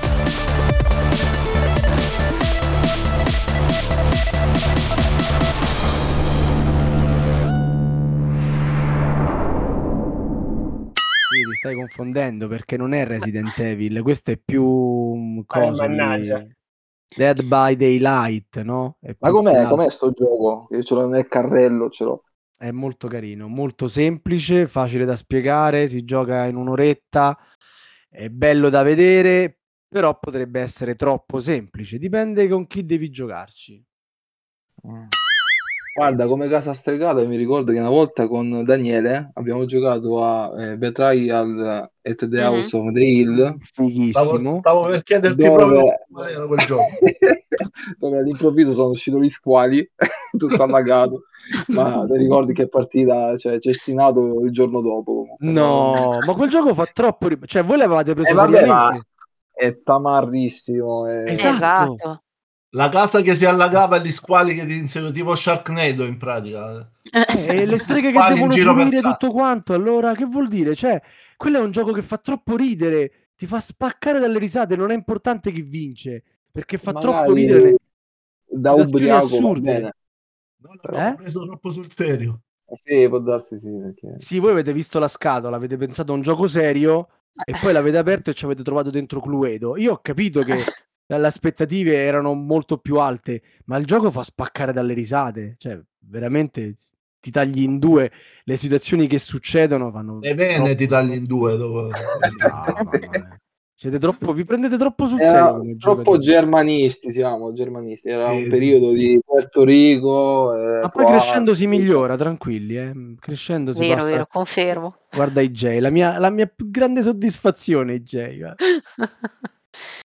Sì, ti stai confondendo perché non è Resident Evil, questo è più coso mannaggia. lì. Dead by Daylight, no? È Ma più quell'altro. com'è sto gioco? Io ce l'ho nel carrello, ce l'ho. È molto carino, molto semplice, facile da spiegare, si gioca in un'oretta, è bello da vedere, però potrebbe essere troppo semplice, dipende con chi devi giocarci. Guarda, come casa stregata mi ricordo che una volta con Daniele abbiamo giocato a Betrayal at the House of the Hill, Fighissimo. Stavo per chiederti proprio dove, qual era quel gioco. dove all'improvviso sono usciti gli squali, tutto allagato. Ma ti ricordi che partita, cioè, cestinato il giorno dopo comunque. No, ma quel gioco fa troppo cioè voi l'avevate preso Vabbè, ma seriamente? è tamarrissimo. Esatto. Esatto. La casa che si allagava e gli squali che ti inseguivano, tipo Sharknado in pratica. E le streghe che Squali in devono giro per pulire casa. tutto quanto, allora che vuol dire? Cioè, quello è un gioco che fa troppo ridere, ti fa spaccare dalle risate, non è importante chi vince, perché fa troppo Magari ridere le da situazioni ubriaco va assurde. bene. Non l'abbiamo preso troppo sul serio. Sì, può darsi sì, perché... Sì, voi avete visto la scatola, avete pensato a un gioco serio e poi l'avete aperto e ci avete trovato dentro Cluedo. Io ho capito che le aspettative erano molto più alte, ma il gioco fa spaccare dalle risate, cioè veramente ti tagli in due, le situazioni che succedono fanno Le vene ti tagli in due dopo. No, mamma mia. Siete troppo, vi prendete troppo sul Era serio come troppo giocatori. germanisti, siamo germanisti. Era un Sì, periodo di Puerto Rico, Ma poi Croazia. crescendo si migliora, tranquilli, crescendo si Vero, passa. vero, confermo. Guarda IJ, la mia più grande soddisfazione IJ.